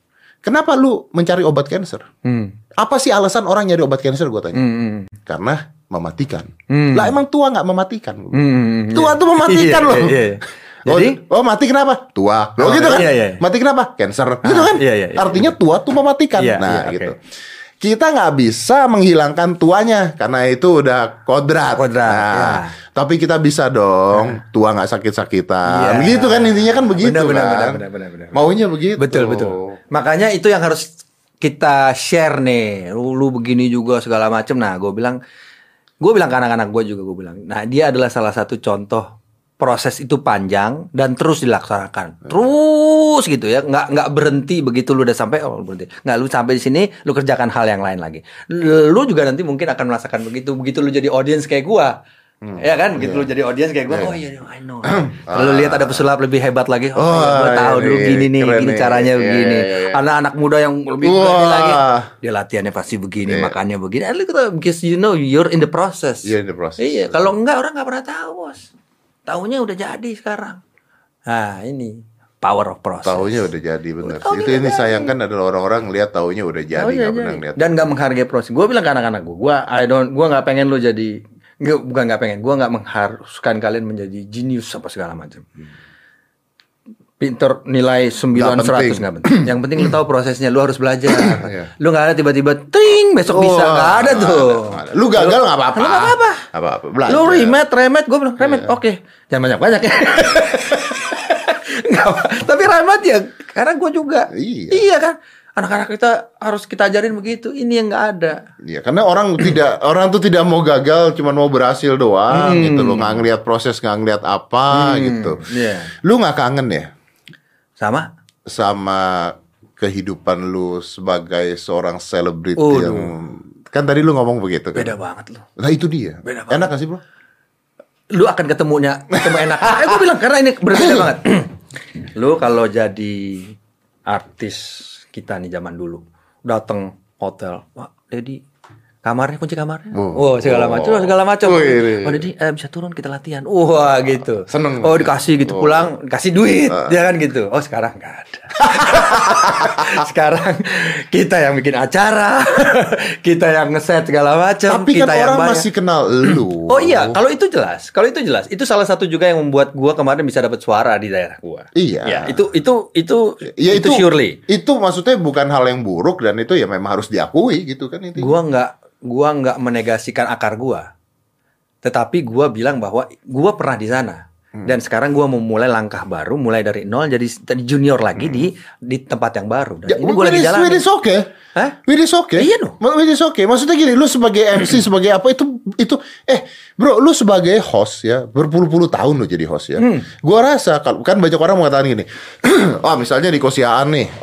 kenapa lu mencari obat kanker? Apa sih alasan orang nyari obat kanker, gue tanya? Karena mematikan. Lah emang tua nggak mematikan? Tua tuh mematikan loh. Jadi, mati kenapa? Tua. Gitu kan? Mati kenapa? Kanker. Gitu kan? Artinya tua tuh mematikan. Gitu. Kita nggak bisa menghilangkan tuanya karena itu udah kodrat. Tapi kita bisa dong tua nggak sakit-sakitan. Begitu kan, intinya kan begitu. Benar. Maunya begitu. Betul. Makanya itu yang harus kita share nih. Lu begini juga segala macem. Nah, gue bilang ke anak-anak gue juga, gue bilang. Nah, dia adalah salah satu contoh proses itu panjang dan terus dilaksanakan. Terus gitu ya, nggak berhenti begitu lu udah sampai berhenti. Nggak, lu sampai di sini lu kerjakan hal yang lain lagi. Lu juga nanti mungkin akan merasakan begitu lu jadi audience kayak gua. Ya kan, gitu lu jadi audience kayak gua. Oh iya, I know. Lalu lihat ada pesulap lebih hebat lagi. Gua tahu dulu gini nih, gini caranya begini. Anak-anak muda yang lebih berani lagi, dia latihannya pasti begini, makannya begini. Because you know you're in the process. Iya, kalau enggak orang nggak pernah tahu, Bos. Taunya udah jadi sekarang. Nah, ini power of process. Taunya udah jadi, benar. Itu ini sayangkan adalah orang-orang lihat taunya udah jadi, nggak pernah lihat. Dan nggak menghargai proses. Gue bilang ke anak-anak gue nggak pengen lo jadi, bukan nggak pengen, gue nggak mengharuskan kalian menjadi jenius apa segala macam. Pinter nilai 900 nggak penting. Yang penting lu tahu prosesnya, lu harus belajar. Lu nggak ada tiba-tiba ting besok bisa, nggak ada tuh. Lu gagal nggak apa-apa. Lu nggak apa-apa. Lu remet, gue bilang remet, oke. Jangan banyak ya. Tapi remet ya, karena gue juga. Iya kan. Anak-anak kita harus kita ajarin begitu. Ini yang nggak ada. Iya, karena orang tuh tidak mau gagal, cuma mau berhasil doang gitu loh. Nggak ngelihat proses, nggak ngelihat apa gitu. Lu nggak kangen ya? Sama kehidupan lu sebagai seorang selebriti yang kan tadi lu ngomong begitu kan. Beda banget lu. Nah itu dia. Enak gak sih, Bro? Lu akan ketemu enak. Gue bilang karena ini berbeda banget. Lu kalau jadi artis kita nih zaman dulu, datang hotel, wah Dedi kunci kamarnya, segala macam. Dedi bisa turun kita latihan, gitu. Seneng. Dikasih gitu pulang, dikasih duit, ya kan gitu. Sekarang nggak ada. Sekarang kita yang bikin acara, kita yang ngeset segala macam. Tapi kita kan yang orang masih kenal lu. Oh iya, kalau itu jelas. Itu salah satu juga yang membuat gua kemarin bisa dapat suara di daerah gua. Iya. Ya, itu surely. Itu maksudnya bukan hal yang buruk dan itu ya memang harus diakui gitu kan itu. Gua nggak menegasikan akar gua, tetapi gua bilang bahwa gua pernah di sana dan sekarang gua mau mulai langkah baru, mulai dari nol jadi junior lagi di tempat yang baru. Dan ini gua lagi jalan. It is okay. It is okay. Iya no. It is okay. Maksudnya gini, lu sebagai MC sebagai apa itu bro, lu sebagai host ya berpuluh-puluh tahun lu jadi host ya. Gua rasa kan banyak orang mengatakan gini, misalnya di Kosiaan nih,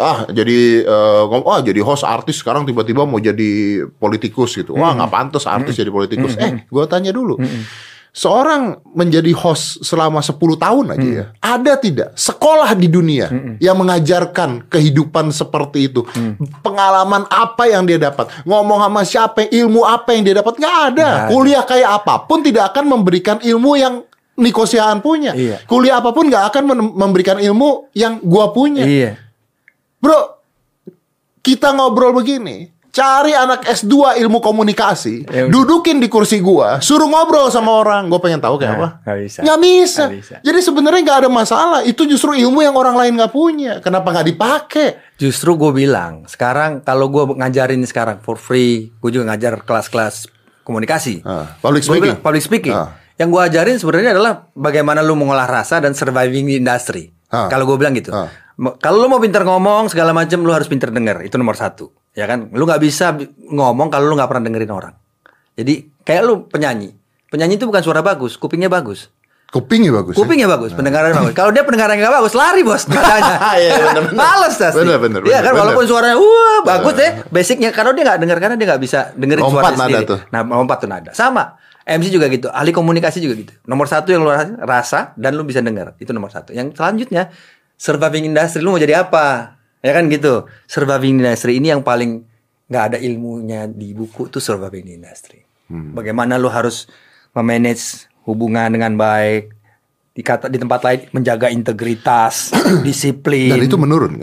jadi host artis sekarang tiba-tiba mau jadi politikus gitu. Nggak pantas artis jadi politikus. Gua tanya dulu. Seorang menjadi host selama 10 tahun aja ya, ada tidak sekolah di dunia yang mengajarkan kehidupan seperti itu? Pengalaman apa yang dia dapat? Ngomong sama siapa? Ilmu apa yang dia dapat? Nggak ada. Kuliah kayak apapun tidak akan memberikan ilmu yang Nico Siahaan punya. Kuliah apapun nggak akan memberikan ilmu yang gua punya. Bro, kita ngobrol begini. Cari anak S2 ilmu komunikasi, dudukin di kursi gua, suruh ngobrol sama orang. Gua pengen tahu kayak apa? Nggak bisa. Jadi sebenarnya nggak ada masalah. Itu justru ilmu yang orang lain nggak punya. Kenapa nggak dipakai? Justru gue bilang, sekarang kalau gue ngajarin sekarang for free, gue juga ngajar kelas-kelas komunikasi, public speaking. Yang gue ajarin sebenarnya adalah bagaimana lu mengolah rasa dan surviving di industri. Kalau gue bilang gitu. Kalau lu mau pinter ngomong segala macam, lu harus pinter denger. Itu nomor 1. Ya kan, lu nggak bisa ngomong kalau lu nggak pernah dengerin orang. Jadi kayak lu penyanyi itu bukan suara bagus, kupingnya bagus. Kupingnya bagus, pendengarannya bagus. Kalau dia pendengarannya nggak bagus, lari bos, katanya. Males tas. Bener. Iya kan, walaupun suaranya bagus ya, basicnya kalau dia nggak dengar karena dia nggak bisa dengerin suara sendiri. Nah, lompat tuh nada. Sama, MC juga gitu, ahli komunikasi juga gitu. Nomor 1 yang lu rasa dan lu bisa dengar, itu nomor 1. Yang selanjutnya, surviving industry, lu mau jadi apa? Ya kan gitu. Surviving industry ini yang paling nggak ada ilmunya di buku tuh surviving industry. Bagaimana lu harus memanage hubungan dengan baik, di tempat lain menjaga integritas, disiplin. Dan itu menurun kan?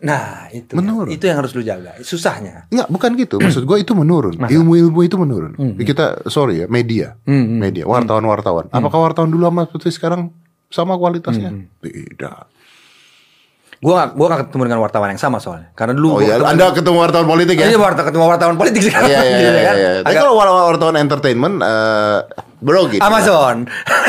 Nah, itu. Menurun. Itu yang harus lu jaga. Susahnya. Enggak, bukan gitu. Maksud gue itu menurun. Ilmu-ilmu itu menurun. Kita sorry ya, media. Media, wartawan-wartawan. Apakah wartawan dulu sama seperti sekarang sama kualitasnya? Tidak. Gua gak ketemu dengan wartawan yang sama soalnya. Karena dulu Anda ketemu wartawan politik ya? Iya, ketemu wartawan politik sekarang. Iya. Tapi kalau wartawan entertainment bro gitu. Amazon.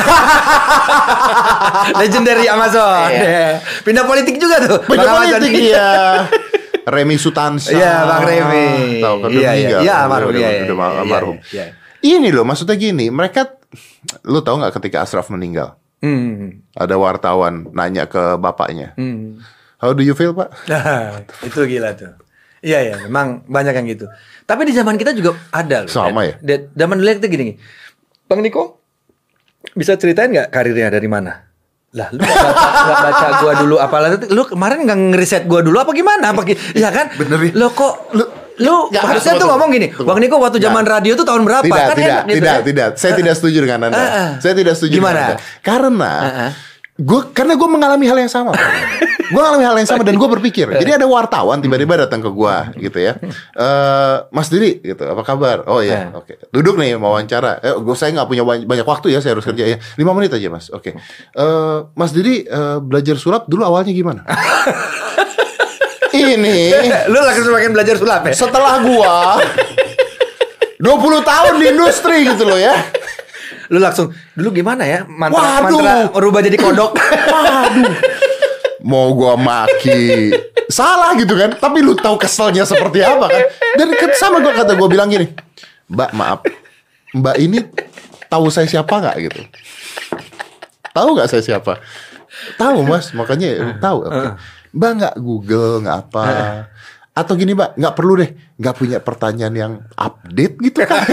Legendary Amazon. Pindah politik juga tuh. Pindah politik ya. Remy Sutansa. Iya, Bang Remy. Tahu kan udah meninggal. Iya, almarhum. Udah almarhum. Ini loh, maksudnya gini, mereka, lu tahu nggak ketika Ashraf meninggal? Ada wartawan nanya ke bapaknya. How do you feel, Pak? Itu gila tuh. Iya, memang banyak yang gitu. Tapi di zaman kita juga ada loh. Sama ya? Zaman dulu kita gini. Bang Niko, bisa ceritain nggak karirnya dari mana? Lah, lu gak baca gua dulu apalah. Lu kemarin nggak ngeriset gua dulu apa gimana? Iya kan? Bener. Lo kok lu harusnya tuh ngomong gini. Bang Niko waktu zaman radio tuh tahun berapa? Tidak. Saya tidak setuju dengan Anda. Saya tidak setuju gimana? Dengan Anda. Karena gue mengalami hal yang sama. Gue mengalami hal yang sama dan gue berpikir. Jadi ada wartawan tiba-tiba datang ke gue gitu ya. Mas Diri gitu, apa kabar? Oh iya, oke. Duduk nih mau wawancara. Saya nggak punya banyak waktu ya, saya harus kerja ya. 5 menit aja mas. Oke. Mas Diri belajar sulap dulu awalnya gimana? Ini. Lu langsung makin belajar sulap ya? Setelah gue 20 tahun di industri gitu loh ya. Lu langsung dulu gimana ya mantra merubah jadi kodok. Waduh. Mau gua maki salah gitu kan, tapi lu tahu keselnya seperti apa kan. Dan sama gua bilang gini, Mbak maaf, Mbak ini tahu saya siapa nggak gitu? Tahu nggak saya siapa? Tahu mas, makanya tahu. Okay. Mbak nggak Google nggak apa? Atau gini Mbak, nggak perlu deh, nggak punya pertanyaan yang update gitu kan?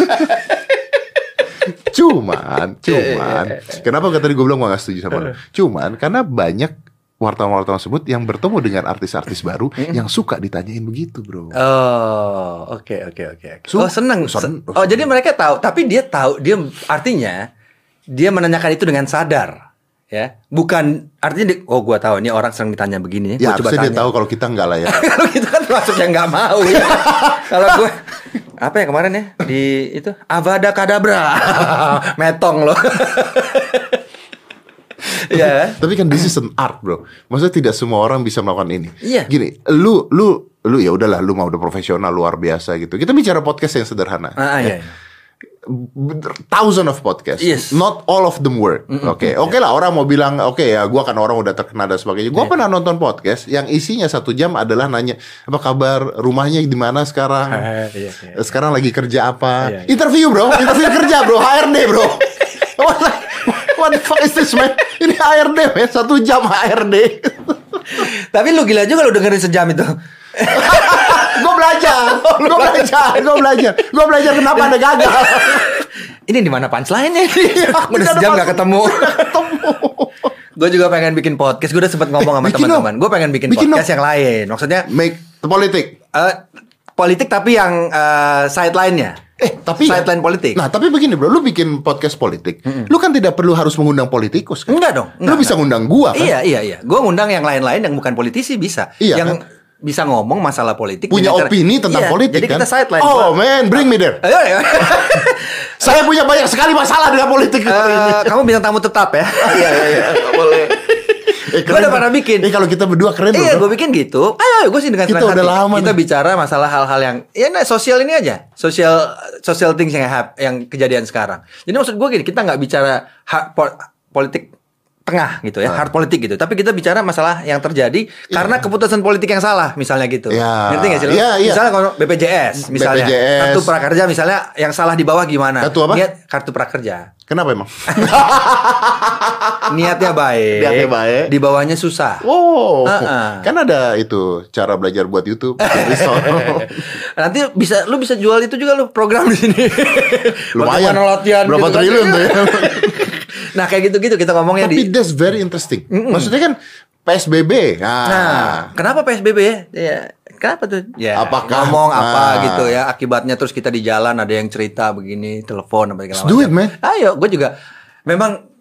Cuman, kenapa tadi gue bilang gue gak setuju sama lo? Cuman, karena banyak wartawan-wartawan tersebut yang bertemu dengan artis-artis baru yang suka ditanyain begitu, bro. Oh, oke. Seneng. Oh, jadi mereka tahu, tapi dia tahu, dia artinya dia menanyakan itu dengan sadar, ya. Bukan artinya, gue tahu ini orang sering ditanya begini. Ya, harusnya dia tahu kalau kita enggak lah ya. Kalau kita kan maksudnya nggak mau. Ya. Kalau gue apa ya kemarin ya di itu Avada Kedavra metong loh. Ya. Tapi kan this is an art, bro. Maksudnya tidak semua orang bisa melakukan ini. Iya. Gini, lu ya udahlah, lu mau udah profesional luar biasa gitu. Kita bicara podcast yang sederhana. Iya. Thousand of podcasts, not all of them work. Oke lah, orang mau bilang ya, gua kan orang udah terkenal dan sebagainya. Gua pernah nonton podcast yang isinya 1 jam adalah nanya apa kabar, rumahnya di mana sekarang, sekarang lagi kerja apa, interview kerja bro, HRD bro. What the fuck is this man? Ini HRD man, 1 jam HRD. Tapi lu gila juga lu dengerin sejam itu. Gue belajar kenapa Anda gagal. Ini di mana punchline-nya? Udah sejam gak ketemu. Gue juga pengen bikin podcast. Gue udah sempat ngomong sama teman-teman. Gue pengen bikin podcast yang lain. Maksudnya make the politik. Politik tapi yang sideline-nya. Tapi sideline politik. Nah, tapi begini bro, lu bikin podcast politik, lu kan tidak perlu harus mengundang politikus kan? Enggak dong. Lu bisa ngundang gua kan? Iya. Gua ngundang yang lain-lain yang bukan politisi bisa. Iya, yang kan? Bisa ngomong masalah politik. Punya opini tentang politik jadi kan? Kita sideline. Oh man, bring me there. Ayo. Saya punya banyak sekali masalah dengan politik. Kamu bintang tamu tetap ya? Iya, boleh. Gue udah pernah bikin. Kalau kita berdua keren. Iya, gue bikin gitu. Ayo, gue sih dengan senang hati. Kita bicara masalah hal-hal yang sosial ini aja, social things yang kejadian sekarang. Jadi maksud gue gini, kita nggak bicara politik tengah gitu ya, hard politik gitu. Tapi kita bicara masalah yang terjadi karena keputusan politik yang salah, misalnya gitu. Ngerti nggak sih? Misalnya kalau BPJS, misalnya kartu prakerja, misalnya yang salah di bawah gimana? Kartu apa? Kartu prakerja. Kenapa emang? Niatnya baik. Di bawahnya susah. Kan ada itu cara belajar buat YouTube. Nanti lu bisa jual itu juga lu program di sini. Lumayan. Latihan berapa gitu triliun tuh ya? Nah kayak gitu-gitu kita ngomongnya. Tapi that's very interesting. Maksudnya kan PSBB. Nah, kenapa PSBB ya? Kenapa tuh? Ya, apakah ngomong apa gitu ya akibatnya, terus kita di jalan ada yang cerita begini, telepon apa segala macam. Do it man. Ayo, gue juga memang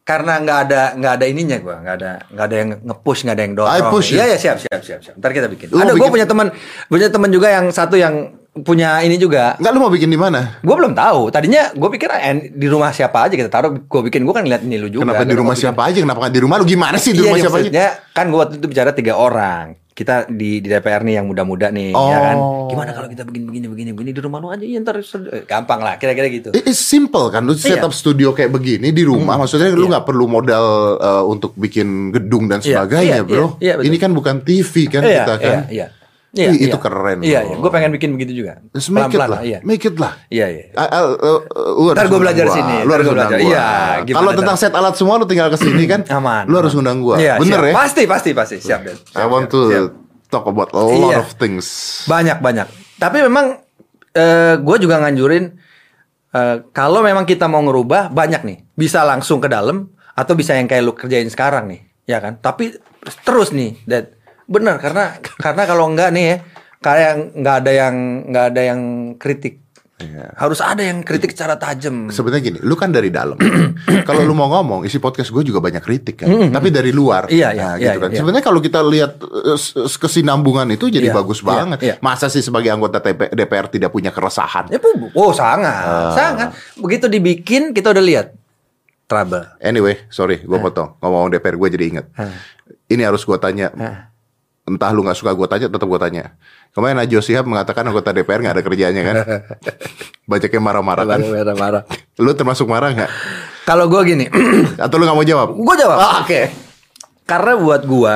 karena nggak ada ininya gue, nggak ada yang nge-push, nggak ada yang dorong. Iya siap. Ntar kita bikin. Ada gue punya teman juga yang satu yang punya ini juga. Enggak, lu mau bikin di mana? Gue belum tahu. Tadinya gue pikir di rumah siapa aja kita taruh. Gue bikin, gue kan ngeliat ini lu juga. Kenapa di rumah siapa aja? Kenapa kan di rumah lu? Gimana sih di rumah siapa aja? Kan gue waktu itu bicara 3 orang. Kita di DPR nih yang muda-muda nih, ya kan? Gimana kalau kita begini di rumah lu aja, ya ntar gampang lah, kira-kira gitu. It's simple kan, lu setup studio kayak begini di rumah, maksudnya lu nggak perlu modal untuk bikin gedung dan sebagainya, bro. Ini kan bukan TV kan kita kan. Itu keren. Iya. Gue pengen bikin begitu juga. Pelan-pelan lah. Make it lah. Iya. Ntar gue belajar sini. Lu harus undang gue. Kalau tentang set alat semua lu tinggal kesini kan. Aman. Lu harus undang gue. Bener ya? Pasti. Siap. I want to talk about a lot of things. Banyak. Tapi memang gue juga nganjurin kalau memang kita mau ngerubah, banyak nih. Bisa langsung ke dalam atau bisa yang kayak lu kerjain sekarang nih, ya kan? Tapi terus nih, Dad. Benar, karena kalau enggak nih ya, kayak nggak ada yang kritik. Harus ada yang kritik secara tajam. Sebenarnya gini, lu kan dari dalam. Kalau lu mau ngomong, isi podcast gue juga banyak kritik kan. Tapi dari luar. Gitu kan. Sebenarnya kalau kita lihat kesinambungan itu jadi bagus banget. Masa sih sebagai anggota DPR tidak punya keresahan? Sangat. Begitu dibikin, kita udah lihat trouble. Anyway, sorry, gue potong. Ngomong DPR gue jadi inget. Ini harus gue tanya. Entah lu gak suka gue tanya, tetap gue tanya. Kemarin Najwa Shihab mengatakan anggota DPR gak ada kerjanya kan. Banyaknya marah-marah kan. Marah. Lu termasuk marah gak? Kalau gue gini. Atau lu gak mau jawab? Gue jawab. Oke. Karena buat gue,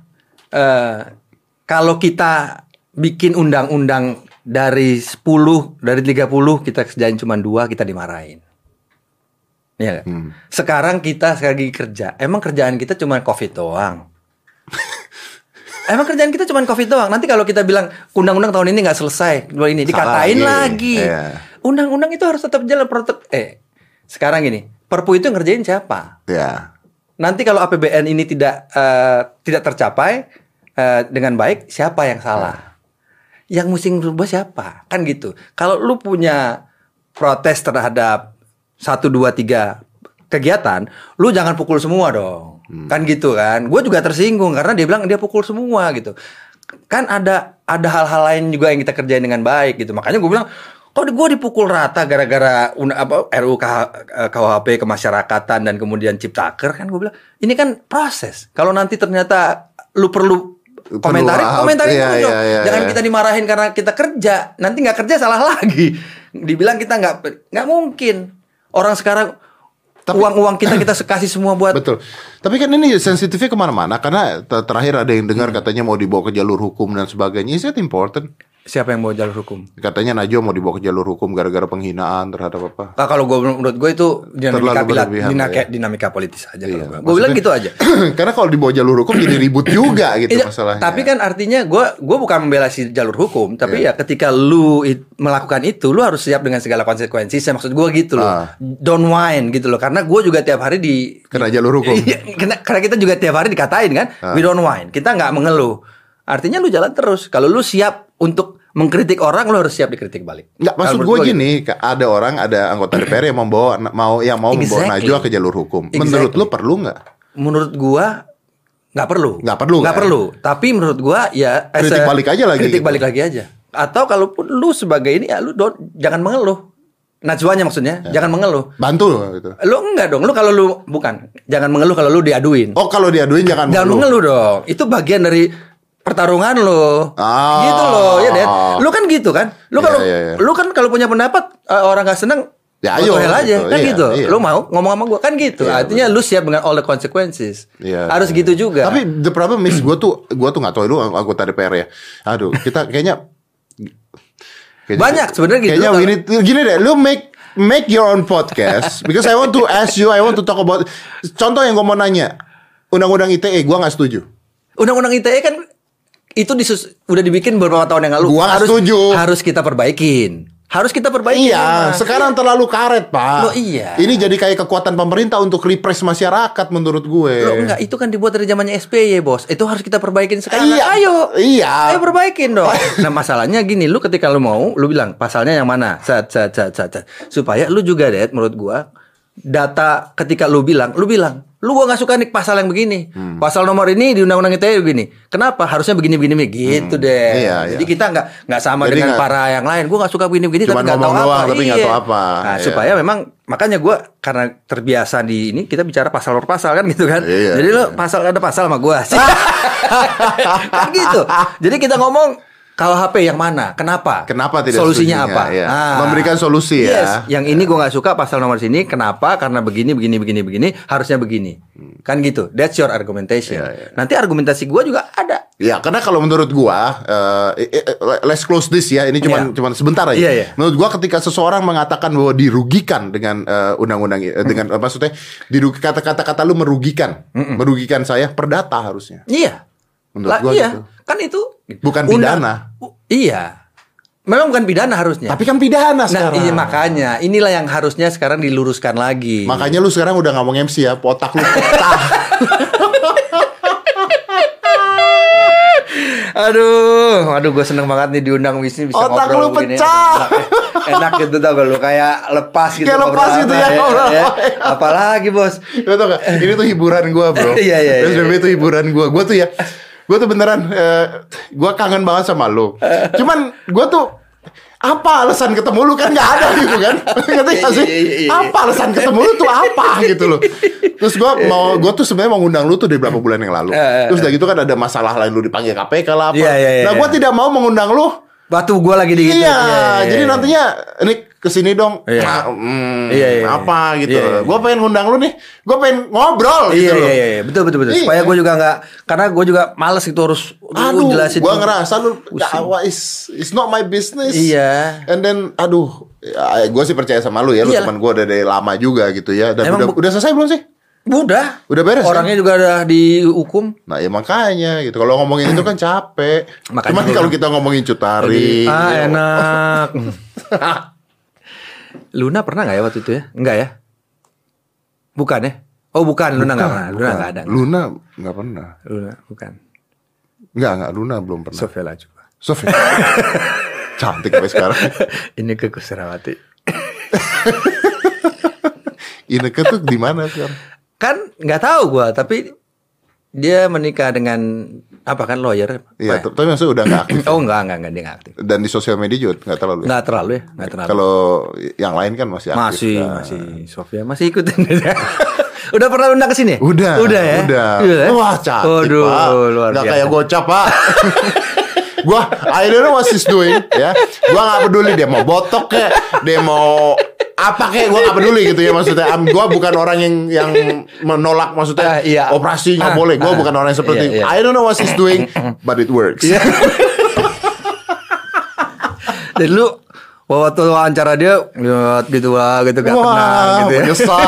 kalau kita bikin undang-undang dari 30 kita kerjain cuma 2, kita dimarahin. Iya gak? Sekarang kita sekali lagi kerja. Emang kerjaan kita cuma COVID doang. Nanti kalau kita bilang undang-undang tahun ini nggak selesai, ini dikatain lagi. Undang-undang itu harus tetap jalan. Sekarang gini, Perpu itu ngerjain siapa? Nanti kalau APBN ini tidak tercapai dengan baik, siapa yang salah? Yang mesti berubah siapa? Kan gitu. Kalau lu punya protes terhadap 1, 2, 3 kegiatan, lu jangan pukul semua dong. Kan gitu kan. Gue juga tersinggung karena dia bilang dia pukul semua gitu. Kan ada hal-hal lain juga yang kita kerjain dengan baik gitu. Makanya gue bilang, kok gue dipukul rata gara-gara RUU KUHP kemasyarakatan dan kemudian Ciptaker, kan gue bilang, ini kan proses. Kalau nanti ternyata lu perlu komentarin dulu dong. Jangan kita dimarahin karena kita kerja. Nanti nggak kerja salah lagi. Dibilang kita nggak mungkin. Orang sekarang uang kita kasih semua buat. Betul. Tapi kan ini sensitifnya kemana-mana. Karena terakhir ada yang dengar katanya mau dibawa ke jalur hukum dan sebagainya. Is that important? Siapa yang mau jalur hukum? Katanya Najwa mau dibawa ke jalur hukum gara-gara penghinaan terhadap apa? Nah, kalau menurut gue itu dinamika politis aja. Gue bilang gitu aja. Karena kalau dibawa jalur hukum jadi ribut juga gitu masalahnya. Tapi kan artinya gue bukan membela si jalur hukum, tapi ya ketika lu melakukan itu, lu harus siap dengan segala konsekuensi. Maksud gue gitu loh. Don't whine gitu loh. Karena gue juga tiap hari kena jalur hukum. Karena kita juga tiap hari dikatain kan, we don't whine. Kita nggak mengeluh. Artinya lu jalan terus. Kalau lu siap untuk mengkritik orang, lu harus siap dikritik balik. Nggak, maksud gue gini, ada anggota DPR yang membawa Najwa ke jalur hukum. Menurut lu perlu nggak? Menurut gue nggak perlu. Tapi menurut gue ya kritik balik lagi aja. Atau kalaupun lu sebagai ini ya lu jangan mengeluh. Najwanya maksudnya, jangan mengeluh. Bantu gitu. Lu enggak dong. Jangan mengeluh kalau lu diaduin. Oh, kalau diaduin jangan mengeluh dong. Itu bagian dari pertarungan lo, gitu loh, ya Dad. Lu kan gitu kan, lu kan kalau punya pendapat orang nggak seneng, ya ayo aja, kan gitu. Lu mau ngomong sama gue kan gitu. Artinya lu siap dengan all the consequences. Harus gitu juga. Tapi the problem is gue tuh nggak tahu lu anggota DPR ya. Aduh, kita kayaknya banyak sebenarnya gitu. Kayaknya gini deh, lu make your own podcast because I want to ask you, I want to talk about. Contoh yang gue mau nanya, undang-undang ITE, gue nggak setuju. Undang-undang ITE kan itu udah dibikin beberapa tahun yang lalu. Harus kita perbaikin. Iya, sekarang terlalu karet, Pak. Iya. Ini jadi kayak kekuatan pemerintah untuk repress masyarakat menurut gue. Enggak, itu kan dibuat dari zamannya SBY, Bos. Itu harus kita perbaikin sekarang. Ayo perbaikin dong. Nah, masalahnya gini, lu ketika lu mau, lu bilang pasalnya yang mana? Supaya lu juga, Dad, menurut gua data ketika lu bilang, lu gua nggak suka nih pasal yang begini. Pasal nomor ini di undang-undang ITE begini. Kenapa? Harusnya begini gitu deh. Iya, Jadi kita nggak sama jadi dengan para yang lain. Gua nggak suka begini tapi nggak tahu apa. Tapi nggak tahu apa. Nah, supaya memang makanya gua karena terbiasa di ini kita bicara pasal per pasal kan gitu kan. Jadi lo ada pasal sama gua sih. Kan gitu. Jadi kita ngomong KUHP yang mana? Kenapa? Kenapa tidak solusinya apa? Ya. Memberikan solusi ya. Yang ini gue nggak suka pasal nomor sini. Kenapa? Karena begini. Harusnya begini. Kan gitu. That's your argumentation. Nanti argumentasi gue juga ada. Ya, karena kalau menurut gue, let's close this ya. Ini cuma sebentar aja. Menurut gue, ketika seseorang mengatakan bahwa dirugikan dengan undang-undang, dengan maksudnya kata-kata lu merugikan saya, perdata harusnya. Iya. Menurut gue gitu. Kan itu bukan pidana. Iya. Memang bukan pidana harusnya. Tapi kan pidana sekarang. Nah, iya makanya inilah yang harusnya sekarang diluruskan lagi. Makanya lu sekarang udah ngomong MC ya, otak lu pecah. Aduh, gue seneng banget nih diundang Wisnu bisa otak ngobrol lu pecah. Enak gitu tau gak lu, kayak lepas gitu. Kayak lepas gitu ya. Apalagi bos. Lu tau gak, ini tuh hiburan gue bro. Iya. Itu hiburan gue. Gue tuh beneran, gue kangen banget sama lu. Cuman gue tuh, apa alasan ketemu lu kan gak ada gitu kan? Ngerti gak sih? Apa alasan ketemu lu tuh apa gitu loh? Terus gue tuh sebenarnya mau ngundang lu tuh dari beberapa bulan yang lalu. Terus udah gitu kan ada masalah lain, lu dipanggil KPK lah apa. Nah gue tidak mau mengundang lu waktu gue lagi di gitu. Iya, jadi nantinya ini kesini dong. Apa gitu. Gue pengen ngundang lu nih. Gue pengen ngobrol gitu loh. Iya, betul. Supaya gue juga nggak, karena gue juga males gitu harus jelasin. Gue ngerasa lu dakwah is not my business. Iya. And then gue sih percaya sama lu ya. Lu teman gue udah dari lama juga gitu ya. Dan udah selesai belum sih? Udah beres. Orangnya kan? juga udah dihukum. Nah ya makanya gitu. Kalau ngomongin itu kan capek. Cuman kalau kita ngomongin Cut Tari enak. Luna pernah gak ya waktu itu ya? Enggak ya? Bukan ya? Oh bukan, Luna gak pernah. Luna gak ada. Luna gak pernah. Luna bukan. Enggak, Luna belum pernah. Sofia lah coba. Sofia cantik sampai sekarang. Ini ke Kusrawati. Ineke tuh di mana sekarang? Kan nggak tahu gue, tapi dia menikah dengan apa kan lawyer. Iya, tapi maksudnya udah nggak aktif. Oh enggak dia nggak aktif. Dan di sosial media juga nggak terlalu. Nggak terlalu. Kalau yang lain kan masih aktif. Masih Sofia masih ikutin. Udah pernah undang ke sini? Udah ya. Wah cantik Pak. Luar biasa. Nggak kayak Gocap Pak. Gua I don't know what she's doing ya. Gua nggak peduli dia mau botok kayak dia mau apa kayak, gue gak peduli gitu ya maksudnya. Gue bukan orang yang menolak maksudnya operasi nggak boleh. Gue bukan orang yang seperti I don't know what she's doing but it works. Jadi lu waktu wawancara dia lihat gitu lah gitu gak tenang gitu ya. Menyesal.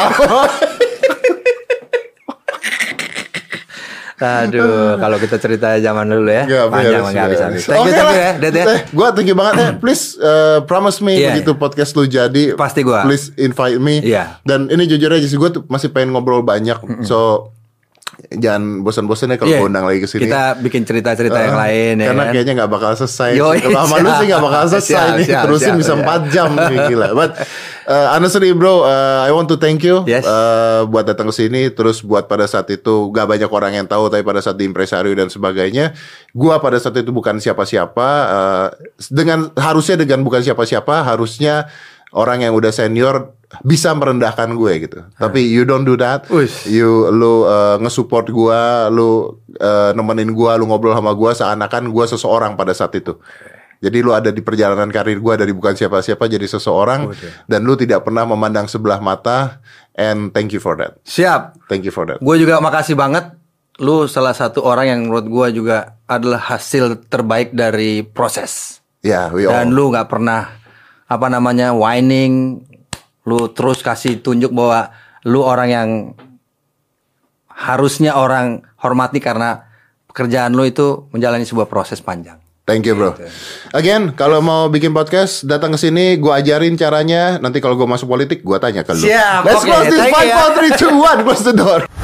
Aduh, kalau kita cerita zaman dulu ya, panjang nggak habis-habis. Oke lah, gue thank you banget ya. Please promise me begitu podcast lu jadi, pasti gue. Please invite me. Dan ini jujur aja sih, gue tuh masih pengen ngobrol banyak. So jangan bosan-bosan ya kalau gue undang lagi ke sini. Kita bikin cerita-cerita yang lain ya. Karena kayaknya nggak bakal selesai. Kalau sama lu sih nggak bakal selesai nih. Terusin bisa 4 jam nih, gila. But honestly bro, I want to thank you buat datang ke sini. Terus buat pada saat itu gak banyak orang yang tahu, tapi pada saat di Impresario dan sebagainya, gua pada saat itu bukan siapa-siapa. Harusnya bukan siapa-siapa, harusnya orang yang udah senior bisa merendahkan gue gitu. Tapi you don't do that. Lu nge-support gue, lu nemenin gue, lu ngobrol sama gue seakan-akan gue seseorang pada saat itu. Jadi lu ada di perjalanan karir gue dari bukan siapa-siapa jadi seseorang. Dan lu tidak pernah memandang sebelah mata. And thank you for that. Siap. Thank you for that. Gue juga makasih banget. Lu salah satu orang yang menurut gue juga adalah hasil terbaik dari proses. Dan lu gak pernah whining. Lu terus kasih tunjuk bahwa lu orang yang harusnya orang hormati karena pekerjaan lu itu menjalani sebuah proses panjang. Thank you bro. Again, kalau mau bikin podcast datang ke sini, gue ajarin caranya. Nanti kalau gue masuk politik, gue tanya ke lu. Siap. Let's close this 5, 4, 3, 2, 1, close the door.